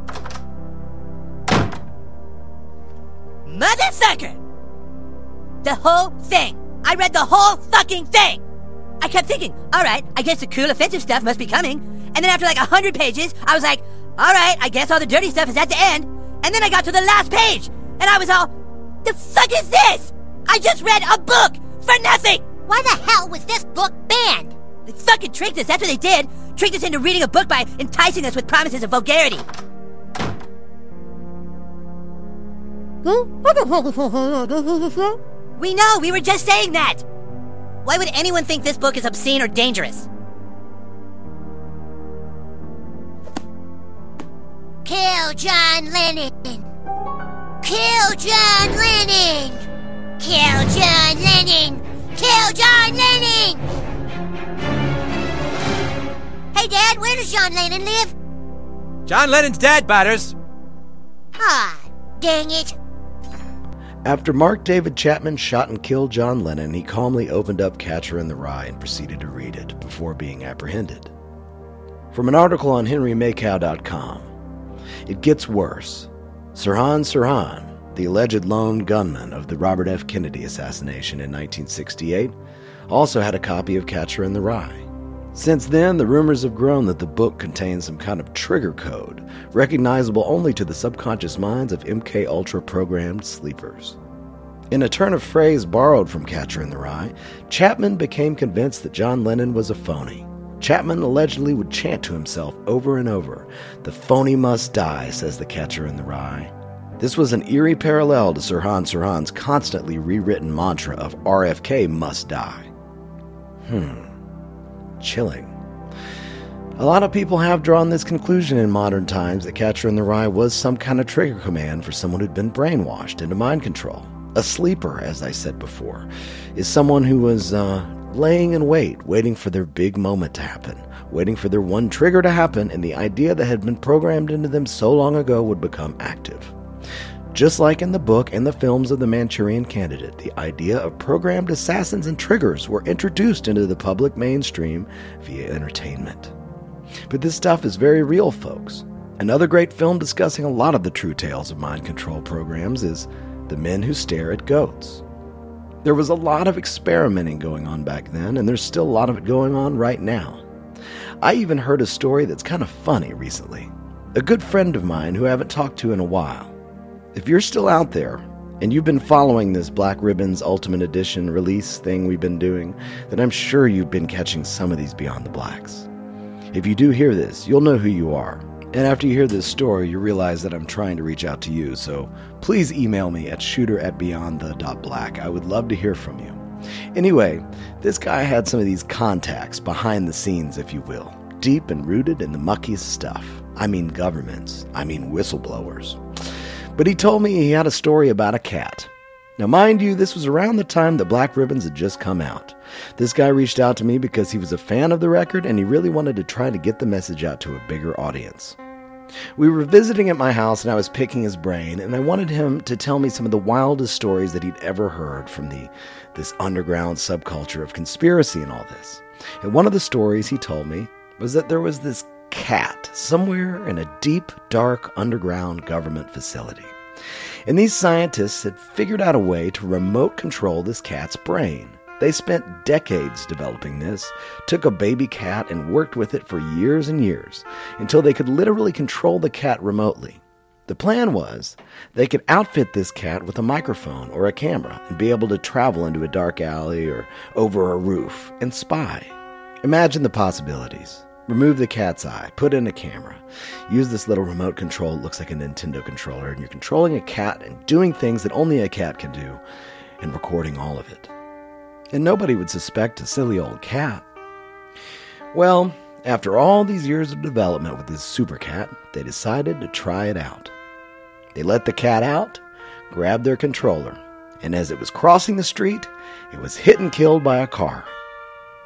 Motherfucker! The whole thing. I read the whole fucking thing. I kept thinking, alright, I guess the cool offensive stuff must be coming. And then after like a hundred pages, I was like, alright, I guess all the dirty stuff is at the end. And then I got to the last page, and I was all, the fuck is this? I just read a book for nothing! Why the hell was this book banned? They fucking tricked us, that's what they did. Tricked us into reading a book by enticing us with promises of vulgarity. We know, we were just saying that. Why would anyone think this book is obscene or dangerous? Kill John Lennon! Kill John Lennon! Kill John Lennon! Kill John Lennon! Hey, Dad, where does John Lennon live? John Lennon's dead, Butters. Ah, dang it. After Mark David Chapman shot and killed John Lennon, he calmly opened up Catcher in the Rye and proceeded to read it before being apprehended. From an article on henry makow dot com, it gets worse. Sirhan Sirhan, the alleged lone gunman of the Robert F. Kennedy assassination in nineteen sixty-eight, also had a copy of Catcher in the Rye. Since then, the rumors have grown that the book contains some kind of trigger code, recognizable only to the subconscious minds of M K Ultra programmed sleepers. In a turn of phrase borrowed from Catcher in the Rye, Chapman became convinced that John Lennon was a phony. Chapman allegedly would chant to himself over and over, "The phony must die," says the Catcher in the Rye. This was an eerie parallel to Sirhan Sirhan's constantly rewritten mantra of R F K must die. Hmm. Chilling. A lot of people have drawn this conclusion in modern times that Catcher in the Rye was some kind of trigger command for someone who'd been brainwashed into mind control. A sleeper, as I said before, is someone who was uh, laying in wait, waiting for their big moment to happen, waiting for their one trigger to happen, and the idea that had been programmed into them so long ago would become active. Just like in the book and the films of the Manchurian Candidate, the idea of programmed assassins and triggers were introduced into the public mainstream via entertainment. But this stuff is very real, folks. Another great film discussing a lot of the true tales of mind control programs is The Men Who Stare at Goats. There was a lot of experimenting going on back then, and there's still a lot of it going on right now. I even heard a story that's kind of funny recently. A good friend of mine who I haven't talked to in a while. If you're still out there, and you've been following this Black Ribbons Ultimate Edition release thing we've been doing, then I'm sure you've been catching some of these Beyond the Blacks. If you do hear this, you'll know who you are. And after you hear this story, you realize that I'm trying to reach out to you, so please email me at shooter at beyond the dot black. I would love to hear from you. Anyway, this guy had some of these contacts behind the scenes, if you will, deep and rooted in the muckiest stuff. I mean governments. I mean whistleblowers. But he told me he had a story about a cat. Now, mind you, this was around the time that Black Ribbons had just come out. This guy reached out to me because he was a fan of the record and he really wanted to try to get the message out to a bigger audience. We were visiting at my house and I was picking his brain, and I wanted him to tell me some of the wildest stories that he'd ever heard from the this underground subculture of conspiracy and all this. And one of the stories he told me was that there was this cat somewhere in a deep, dark, underground government facility. And these scientists had figured out a way to remote control this cat's brain. They spent decades developing this, took a baby cat and worked with it for years and years, until they could literally control the cat remotely. The plan was they could outfit this cat with a microphone or a camera and be able to travel into a dark alley or over a roof and spy. Imagine the possibilities. Remove the cat's eye, put in a camera, use this little remote control, it looks like a Nintendo controller, and you're controlling a cat and doing things that only a cat can do, and recording all of it. And nobody would suspect a silly old cat. Well, after all these years of development with this super cat, they decided to try it out. They let the cat out, grabbed their controller, and as it was crossing the street, it was hit and killed by a car.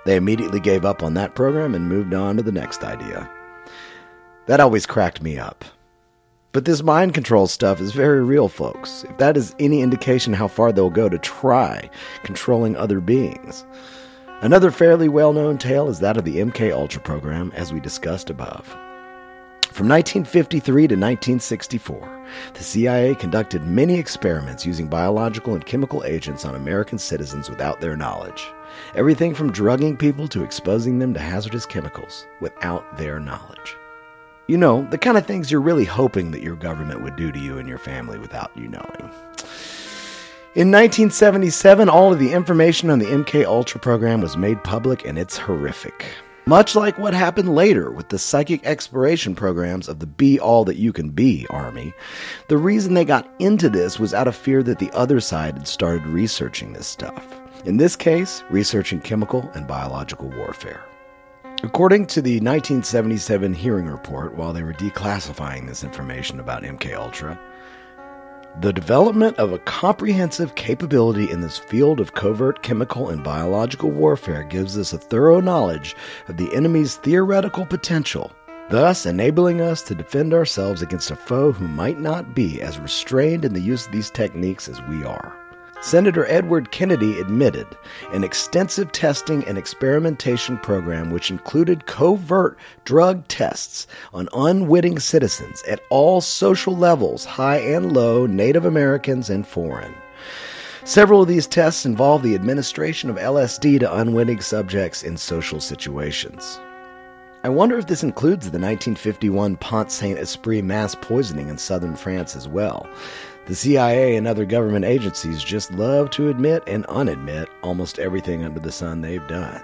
They immediately gave up on that program and moved on to the next idea. That always cracked me up. But this mind control stuff is very real, folks. If that is any indication how far they'll go to try controlling other beings. Another fairly well-known tale is that of the M K Ultra program, as we discussed above. From nineteen fifty-three to nineteen sixty-four, the C I A conducted many experiments using biological and chemical agents on American citizens without their knowledge. Everything from drugging people to exposing them to hazardous chemicals without their knowledge. You know, the kind of things you're really hoping that your government would do to you and your family without you knowing. In nineteen seventy-seven, all of the information on the M K Ultra program was made public, and it's horrific. Much like what happened later with the psychic exploration programs of the Be All That You Can Be Army, the reason they got into this was out of fear that the other side had started researching this stuff. In this case, researching chemical and biological warfare. According to the nineteen seventy-seven hearing report, while they were declassifying this information about M K Ultra, the development of a comprehensive capability in this field of covert chemical and biological warfare gives us a thorough knowledge of the enemy's theoretical potential, thus enabling us to defend ourselves against a foe who might not be as restrained in the use of these techniques as we are. Senator Edward Kennedy admitted an extensive testing and experimentation program which included covert drug tests on unwitting citizens at all social levels, high and low, Native Americans and foreign. Several of these tests involved the administration of L S D to unwitting subjects in social situations. I wonder if this includes the nineteen fifty-one Pont Saint-Esprit mass poisoning in southern France as well. The C I A and other government agencies just love to admit and unadmit almost everything under the sun they've done.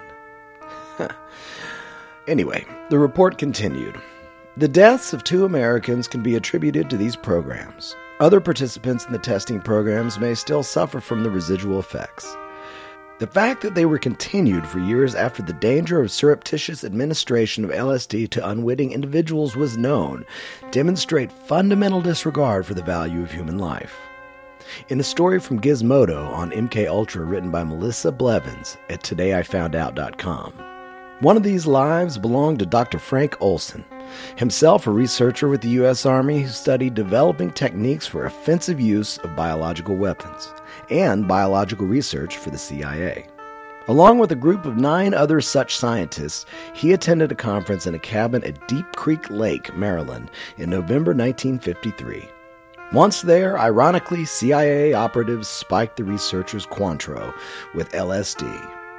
Anyway, the report continued. The deaths of two Americans can be attributed to these programs. Other participants in the testing programs may still suffer from the residual effects. The fact that they were continued for years after the danger of surreptitious administration of L S D to unwitting individuals was known demonstrate fundamental disregard for the value of human life. In a story from Gizmodo on M K Ultra written by Melissa Blevins at today I found out dot com, one of these lives belonged to Doctor Frank Olson, himself a researcher with the U S Army who studied developing techniques for offensive use of biological weapons and biological research for the C I A. Along with a group of nine other such scientists, he attended a conference in a cabin at Deep Creek Lake, Maryland, in November nineteen fifty-three. Once there, ironically, C I A operatives spiked the researchers Cointreau with L S D.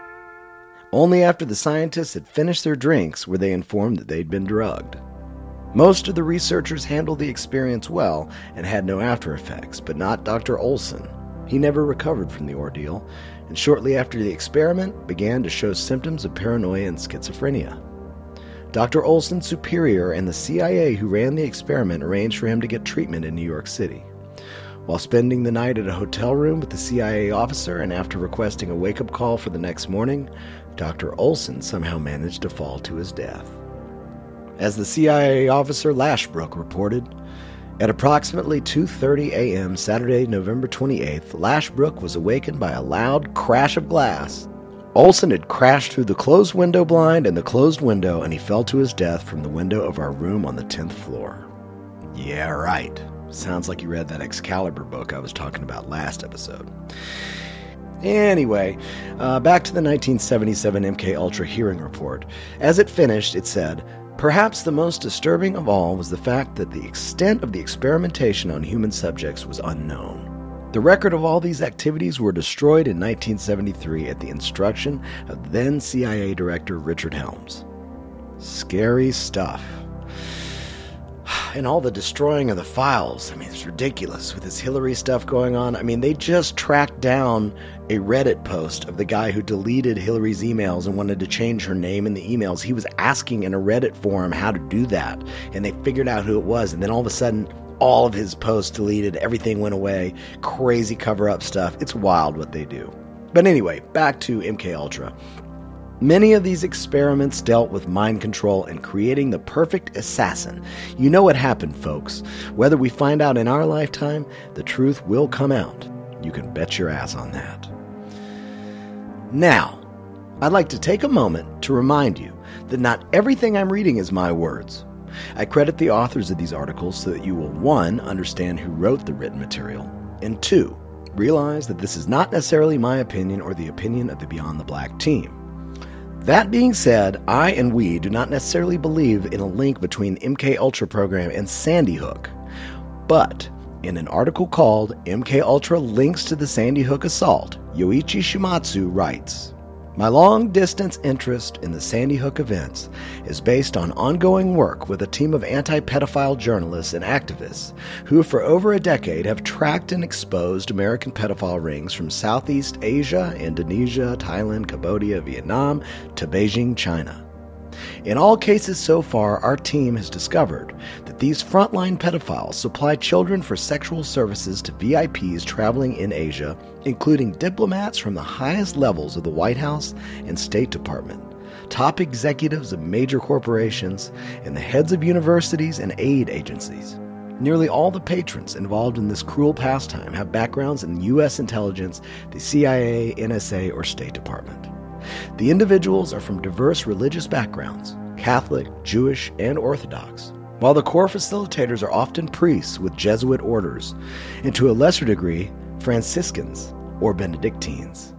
Only after the scientists had finished their drinks were they informed that they'd been drugged. Most of the researchers handled the experience well and had no after effects, but not Doctor Olson. He never recovered from the ordeal, and shortly after the experiment began to show symptoms of paranoia and schizophrenia. Doctor Olson's superior and the C I A who ran the experiment arranged for him to get treatment in New York City. While spending the night at a hotel room with the C I A officer and after requesting a wake-up call for the next morning, Doctor Olson somehow managed to fall to his death. As the C I A officer Lashbrook reported, at approximately two thirty a.m. Saturday, November twenty-eighth, Lashbrook was awakened by a loud crash of glass. Olson had crashed through the closed window blind and the closed window, and he fell to his death from the window of our room on the tenth floor. Yeah, right. Sounds like you read that Excalibur book I was talking about last episode. Anyway, uh, back to the nineteen seventy-seven M K Ultra hearing report. As it finished, it said, "Perhaps the most disturbing of all was the fact that the extent of the experimentation on human subjects was unknown. The record of all these activities were destroyed in nineteen seventy-three at the instruction of then C I A Director Richard Helms." Scary stuff. And all the destroying of the files. I mean, it's ridiculous with this Hillary stuff going on. I mean, they just tracked down a Reddit post of the guy who deleted Hillary's emails and wanted to change her name in the emails. He was asking in a Reddit forum how to do that, and they figured out who it was, and then all of a sudden, all of his posts deleted, everything went away, crazy cover-up stuff. It's wild what they do. But anyway, back to M K Ultra. Many of these experiments dealt with mind control and creating the perfect assassin. You know what happened, folks. Whether we find out in our lifetime, the truth will come out. You can bet your ass on that. Now, I'd like to take a moment to remind you that not everything I'm reading is my words. I credit the authors of these articles so that you will, one, understand who wrote the written material, and two, realize that this is not necessarily my opinion or the opinion of the Beyond the Black team. That being said, I and we do not necessarily believe in a link between M K Ultra program and Sandy Hook. But in an article called M K Ultra Links to the Sandy Hook Assault, Yoichi Shimatsu writes, "My long-distance interest in the Sandy Hook events is based on ongoing work with a team of anti-pedophile journalists and activists who for over a decade have tracked and exposed American pedophile rings from Southeast Asia, Indonesia, Thailand, Cambodia, Vietnam, to Beijing, China. In all cases so far, our team has discovered that these frontline pedophiles supply children for sexual services to V I Ps traveling in Asia, including diplomats from the highest levels of the White House and State Department, top executives of major corporations, and the heads of universities and aid agencies. Nearly all the patrons involved in this cruel pastime have backgrounds in U S intelligence, the C I A, N S A, or State Department. The individuals are from diverse religious backgrounds, Catholic, Jewish, and Orthodox, while the core facilitators are often priests with Jesuit orders, and to a lesser degree, Franciscans or Benedictines.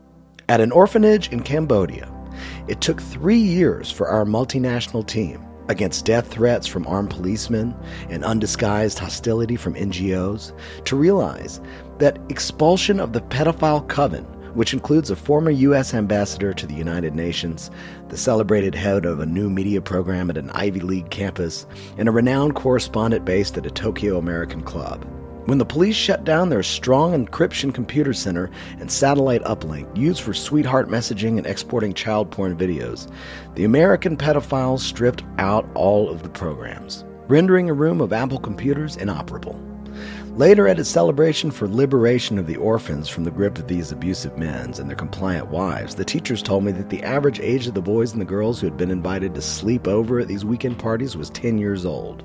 At an orphanage in Cambodia, it took three years for our multinational team, against death threats from armed policemen and undisguised hostility from N G Os, to realize that expulsion of the pedophile coven, which includes a former U S ambassador to the United Nations, the celebrated head of a new media program at an Ivy League campus, and a renowned correspondent based at a Tokyo American club. When the police shut down their strong encryption computer center and satellite uplink used for sweetheart messaging and exporting child porn videos, the American pedophiles stripped out all of the programs, rendering a room of Apple computers inoperable. Later, at a celebration for liberation of the orphans from the grip of these abusive men and their compliant wives, the teachers told me that the average age of the boys and the girls who had been invited to sleep over at these weekend parties was ten years old.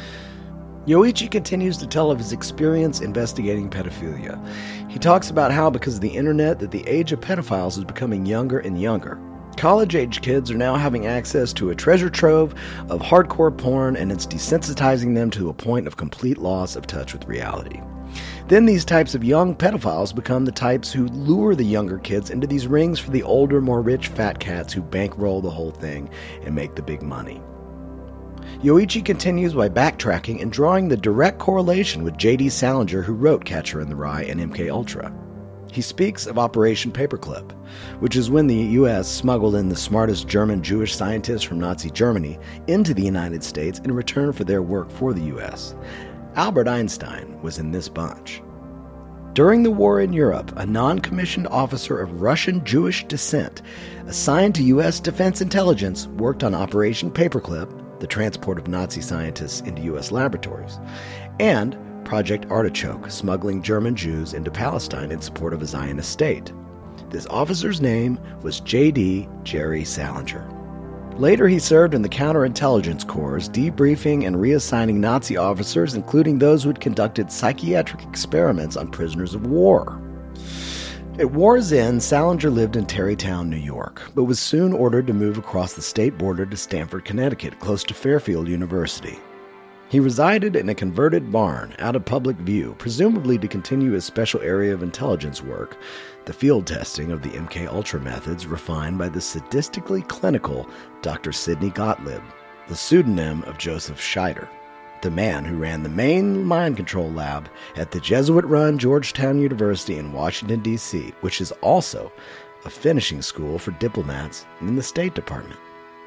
Yoichi continues to tell of his experience investigating pedophilia. He talks about how, because of the internet, that the age of pedophiles is becoming younger and younger. College-age kids are now having access to a treasure trove of hardcore porn, and it's desensitizing them to a point of complete loss of touch with reality. Then these types of young pedophiles become the types who lure the younger kids into these rings for the older, more rich fat cats who bankroll the whole thing and make the big money. Yoichi continues by backtracking and drawing the direct correlation with J D Salinger, who wrote Catcher in the Rye and M K Ultra. He speaks of Operation Paperclip, which is when the U S smuggled in the smartest German Jewish scientists from Nazi Germany into the United States in return for their work for the U S. Albert Einstein was in this bunch. During the war in Europe, a non-commissioned officer of Russian Jewish descent assigned to U S Defense Intelligence worked on Operation Paperclip, the transport of Nazi scientists into U S laboratories, and Project Artichoke, smuggling German Jews into Palestine in support of a Zionist state. This officer's name was J D Jerry Salinger. Later, he served in the counterintelligence corps, debriefing and reassigning Nazi officers, including those who had conducted psychiatric experiments on prisoners of war. At war's end, Salinger lived in Tarrytown, New York, but was soon ordered to move across the state border to Stamford, Connecticut, close to Fairfield University. He resided in a converted barn out of public view, presumably to continue his special area of intelligence work, the field testing of the M K Ultra methods refined by the sadistically clinical Doctor Sidney Gottlieb, the pseudonym of Joseph Scheider, the man who ran the main mind control lab at the Jesuit-run Georgetown University in Washington, D C, which is also a finishing school for diplomats in the State Department.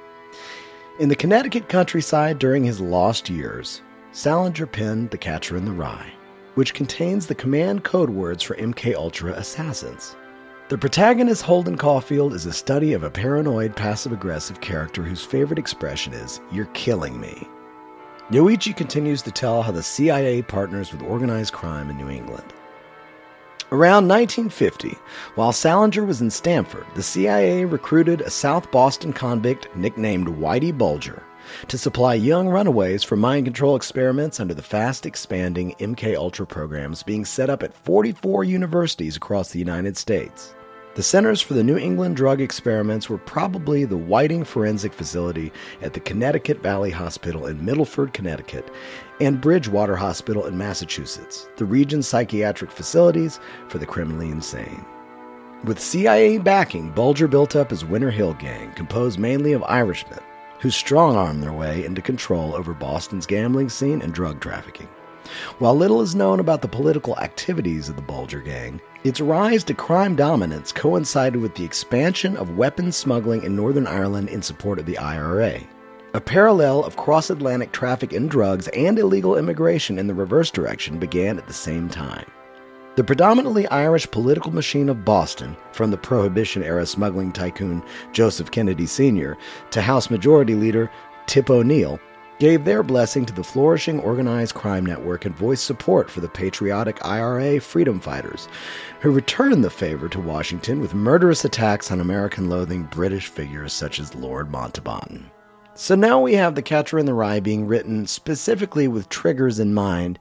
In the Connecticut countryside during his lost years, Salinger penned The Catcher in the Rye, which contains the command code words for M K Ultra assassins. The protagonist, Holden Caulfield, is a study of a paranoid, passive-aggressive character whose favorite expression is, "You're killing me." Yoichi continues to tell how the C I A partners with organized crime in New England. Around nineteen fifty, while Salinger was in Stamford, the C I A recruited a South Boston convict nicknamed Whitey Bulger to supply young runaways for mind control experiments under the fast-expanding M K Ultra programs being set up at forty-four universities across the United States. The centers for the New England drug experiments were probably the Whiting Forensic Facility at the Connecticut Valley Hospital in Middleford, Connecticut, and Bridgewater Hospital in Massachusetts, the region's psychiatric facilities for the criminally insane. With C I A backing, Bulger built up his Winter Hill Gang, composed mainly of Irishmen, who strong-armed their way into control over Boston's gambling scene and drug trafficking. While little is known about the political activities of the Bulger Gang, its rise to crime dominance coincided with the expansion of weapons smuggling in Northern Ireland in support of the I R A. A parallel of cross-Atlantic traffic in drugs and illegal immigration in the reverse direction began at the same time. The predominantly Irish political machine of Boston, from the Prohibition-era smuggling tycoon Joseph Kennedy Senior to House Majority Leader Tip O'Neill, gave their blessing to the flourishing organized crime network and voiced support for the patriotic I R A freedom fighters, who returned the favor to Washington with murderous attacks on American-loathing British figures such as Lord Mountbatten. So now we have The Catcher in the Rye being written specifically with triggers in mind,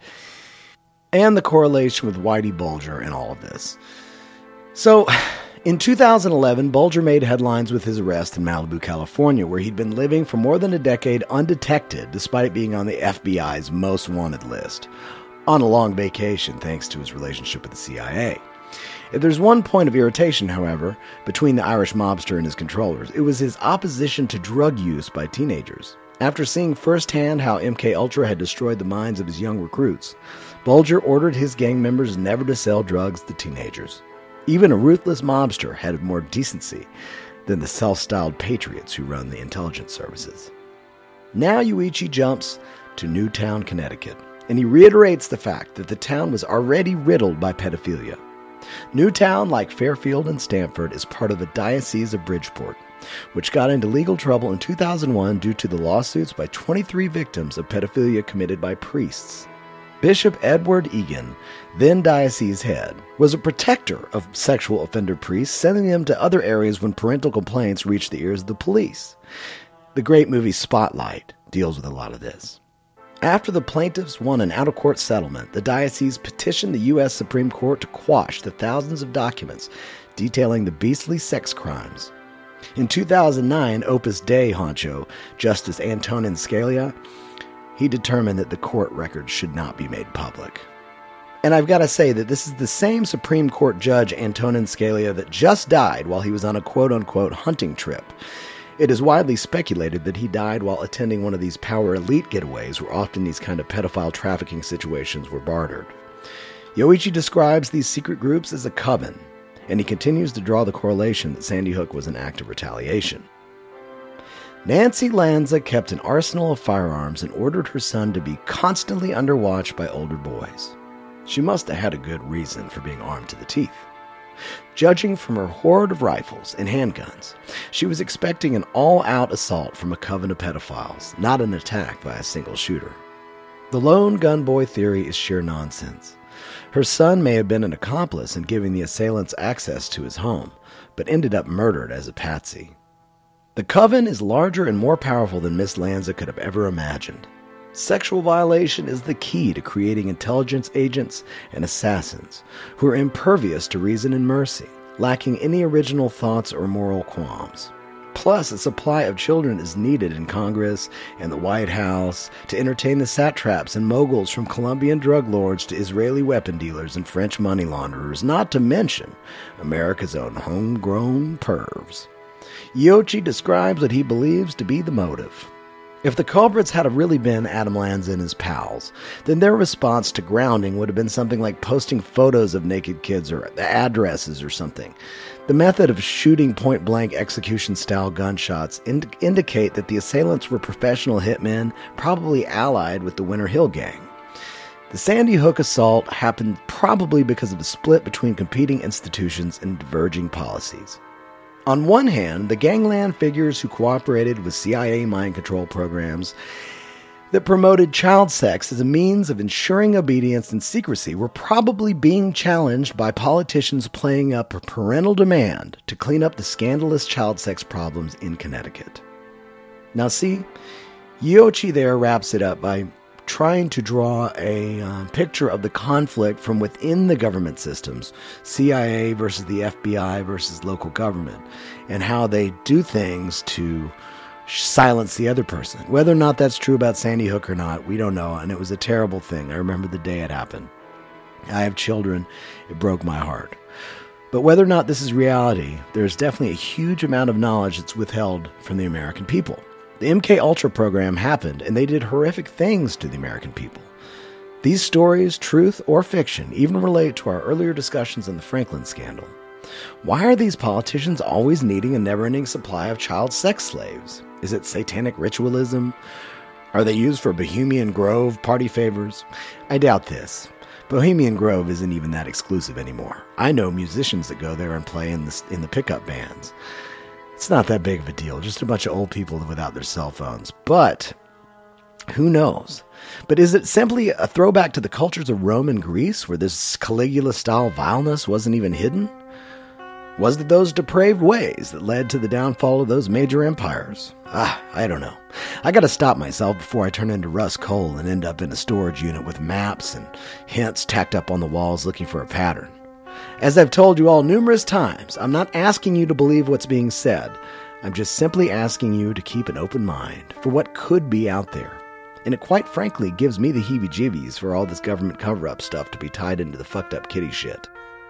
and the correlation with Whitey Bulger and all of this. So, in two thousand eleven, Bulger made headlines with his arrest in Malibu, California, where he'd been living for more than a decade undetected despite being on the F B I's most wanted list, on a long vacation thanks to his relationship with the C I A. If there's one point of irritation, however, between the Irish mobster and his controllers, it was his opposition to drug use by teenagers. After seeing firsthand how M K Ultra had destroyed the minds of his young recruits, Bulger ordered his gang members never to sell drugs to teenagers. Even a ruthless mobster had more decency than the self-styled patriots who run the intelligence services. Now Yuichi jumps to Newtown, Connecticut, and he reiterates the fact that the town was already riddled by pedophilia. Newtown, like Fairfield and Stamford, is part of the Diocese of Bridgeport, which got into legal trouble in two thousand one due to the lawsuits by twenty-three victims of pedophilia committed by priests. Bishop Edward Egan, then diocese head, was a protector of sexual offender priests, sending them to other areas when parental complaints reached the ears of the police. The great movie Spotlight deals with a lot of this. After the plaintiffs won an out-of-court settlement, the diocese petitioned the U S Supreme Court to quash the thousands of documents detailing the beastly sex crimes. In two thousand nine, Opus Dei honcho, Justice Antonin Scalia, he determined that the court records should not be made public. And I've got to say that this is the same Supreme Court Judge Antonin Scalia that just died while he was on a quote-unquote hunting trip. It is widely speculated that he died while attending one of these power elite getaways where often these kind of pedophile trafficking situations were bartered. Yoichi describes these secret groups as a coven, and he continues to draw the correlation that Sandy Hook was an act of retaliation. Nancy Lanza kept an arsenal of firearms and ordered her son to be constantly under watch by older boys. She must have had a good reason for being armed to the teeth. Judging from her hoard of rifles and handguns, she was expecting an all-out assault from a coven of pedophiles, not an attack by a single shooter. The lone gun boy theory is sheer nonsense. Her son may have been an accomplice in giving the assailants access to his home, but ended up murdered as a patsy. The coven is larger and more powerful than Miss Lanza could have ever imagined. Sexual violation is the key to creating intelligence agents and assassins who are impervious to reason and mercy, lacking any original thoughts or moral qualms. Plus, a supply of children is needed in Congress and the White House to entertain the satraps and moguls from Colombian drug lords to Israeli weapon dealers and French money launderers, not to mention America's own homegrown pervs. Yoichi describes what he believes to be the motive. If the culprits had really been Adam Lanza and his pals, then their response to grounding would have been something like posting photos of naked kids or addresses or something. The method of shooting point-blank execution-style gunshots ind- indicate that the assailants were professional hitmen, probably allied with the Winter Hill Gang. The Sandy Hook assault happened probably because of a split between competing institutions and diverging policies. On one hand, the gangland figures who cooperated with C I A mind control programs that promoted child sex as a means of ensuring obedience and secrecy were probably being challenged by politicians playing up a parental demand to clean up the scandalous child sex problems in Connecticut. Now see, Yoichi there wraps it up by trying to draw a uh, picture of the conflict from within the government systems, C I A versus the F B I versus local government, and how they do things to silence the other person. Whether or not that's true about Sandy Hook or not, we don't know, and it was a terrible thing. I remember the day it happened. I have children. It broke my heart. But whether or not this is reality, there's definitely a huge amount of knowledge that's withheld from the American people. The M K Ultra program happened, and they did horrific things to the American people. These stories, truth or fiction, even relate to our earlier discussions on the Franklin scandal. Why are these politicians always needing a never-ending supply of child sex slaves? Is it satanic ritualism? Are they used for Bohemian Grove party favors? I doubt this. Bohemian Grove isn't even that exclusive anymore. I know musicians that go there and play in the, in the pickup bands. It's not that big of a deal, just a bunch of old people without their cell phones. But who knows? But is it simply a throwback to the cultures of Rome and Greece, where this Caligula-style vileness wasn't even hidden? Was it those depraved ways that led to the downfall of those major empires? Ah, I don't know. I gotta stop myself before I turn into Russ Cole and end up in a storage unit with maps and hints tacked up on the walls looking for a pattern. As I've told you all numerous times, I'm not asking you to believe what's being said. I'm just simply asking you to keep an open mind for what could be out there. And it quite frankly gives me the heebie-jeebies for all this government cover-up stuff to be tied into the fucked up kitty shit.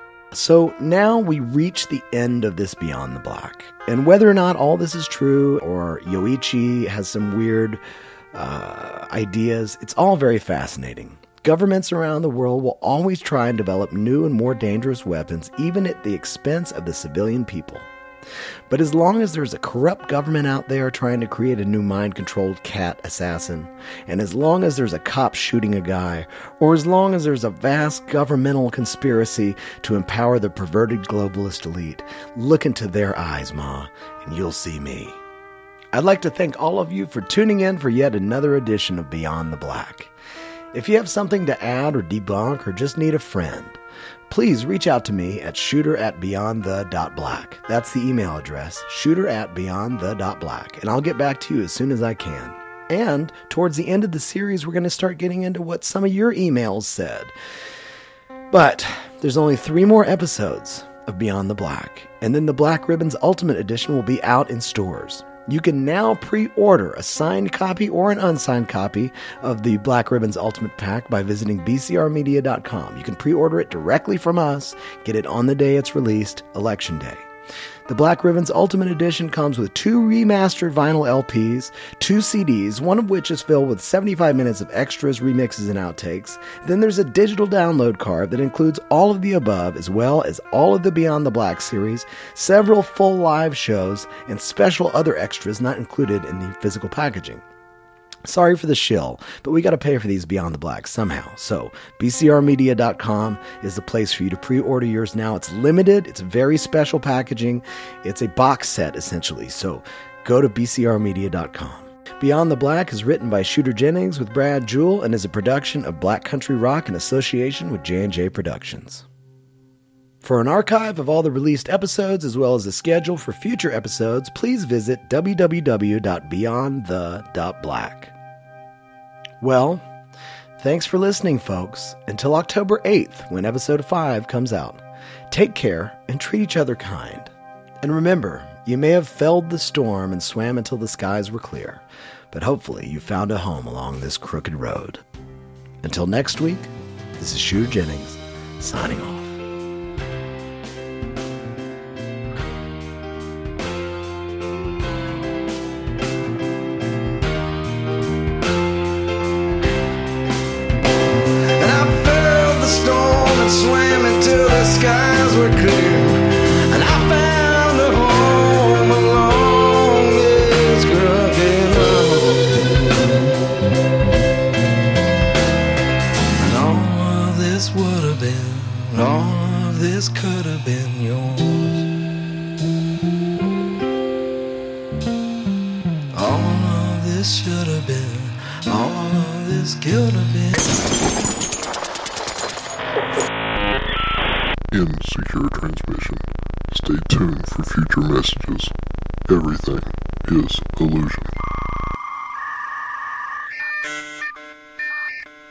So now we reach the end of this Beyond the Black. And whether or not all this is true, or Yoichi has some weird uh, ideas, it's all very fascinating. Governments around the world will always try and develop new and more dangerous weapons, even at the expense of the civilian people. But as long as there's a corrupt government out there trying to create a new mind-controlled cat assassin, and as long as there's a cop shooting a guy, or as long as there's a vast governmental conspiracy to empower the perverted globalist elite, look into their eyes, Ma, and you'll see me. I'd like to thank all of you for tuning in for yet another edition of Beyond the Black. If you have something to add or debunk or just need a friend, please reach out to me at shooter at beyond the dot black. That's the email address, shooter at beyond the dot black, and I'll get back to you as soon as I can. And towards the end of the series, we're going to start getting into what some of your emails said. But there's only three more episodes of Beyond the Black, and then the Black Ribbons Ultimate Edition will be out in stores. You can now pre-order a signed copy or an unsigned copy of the Black Ribbons Ultimate Pack by visiting b c r media dot com. You can pre-order it directly from us, get it on the day it's released, Election Day. The Black Ribbons Ultimate Edition comes with two remastered vinyl L Ps, two C Ds, one of which is filled with seventy-five minutes of extras, remixes, and outtakes. Then there's a digital download card that includes all of the above, as well as all of the Beyond the Black series, several full live shows, and special other extras not included in the physical packaging. Sorry for the shill, but we got to pay for these Beyond the Black somehow. So b c r media dot com is the place for you to pre-order yours now. It's limited. It's very special packaging. It's a box set, essentially. So go to b c r media dot com. Beyond the Black is written by Shooter Jennings with Brad Jewell and is a production of Black Country Rock in association with J and J Productions. For an archive of all the released episodes, as well as a schedule for future episodes, please visit w w w dot beyond the dot black. Well, thanks for listening, folks. Until October eighth, when episode five comes out. Take care and treat each other kind. And remember, you may have felled the storm and swam until the skies were clear, but hopefully you found a home along this crooked road. Until next week, this is Shooter Jennings, signing off. Swam until the skies were clear, and I found a home along this crooked road. And all of this would have been, all of this could have been yours. All of this should have been, all of this could have been. In secure transmission. Stay tuned for future messages. Everything is illusion.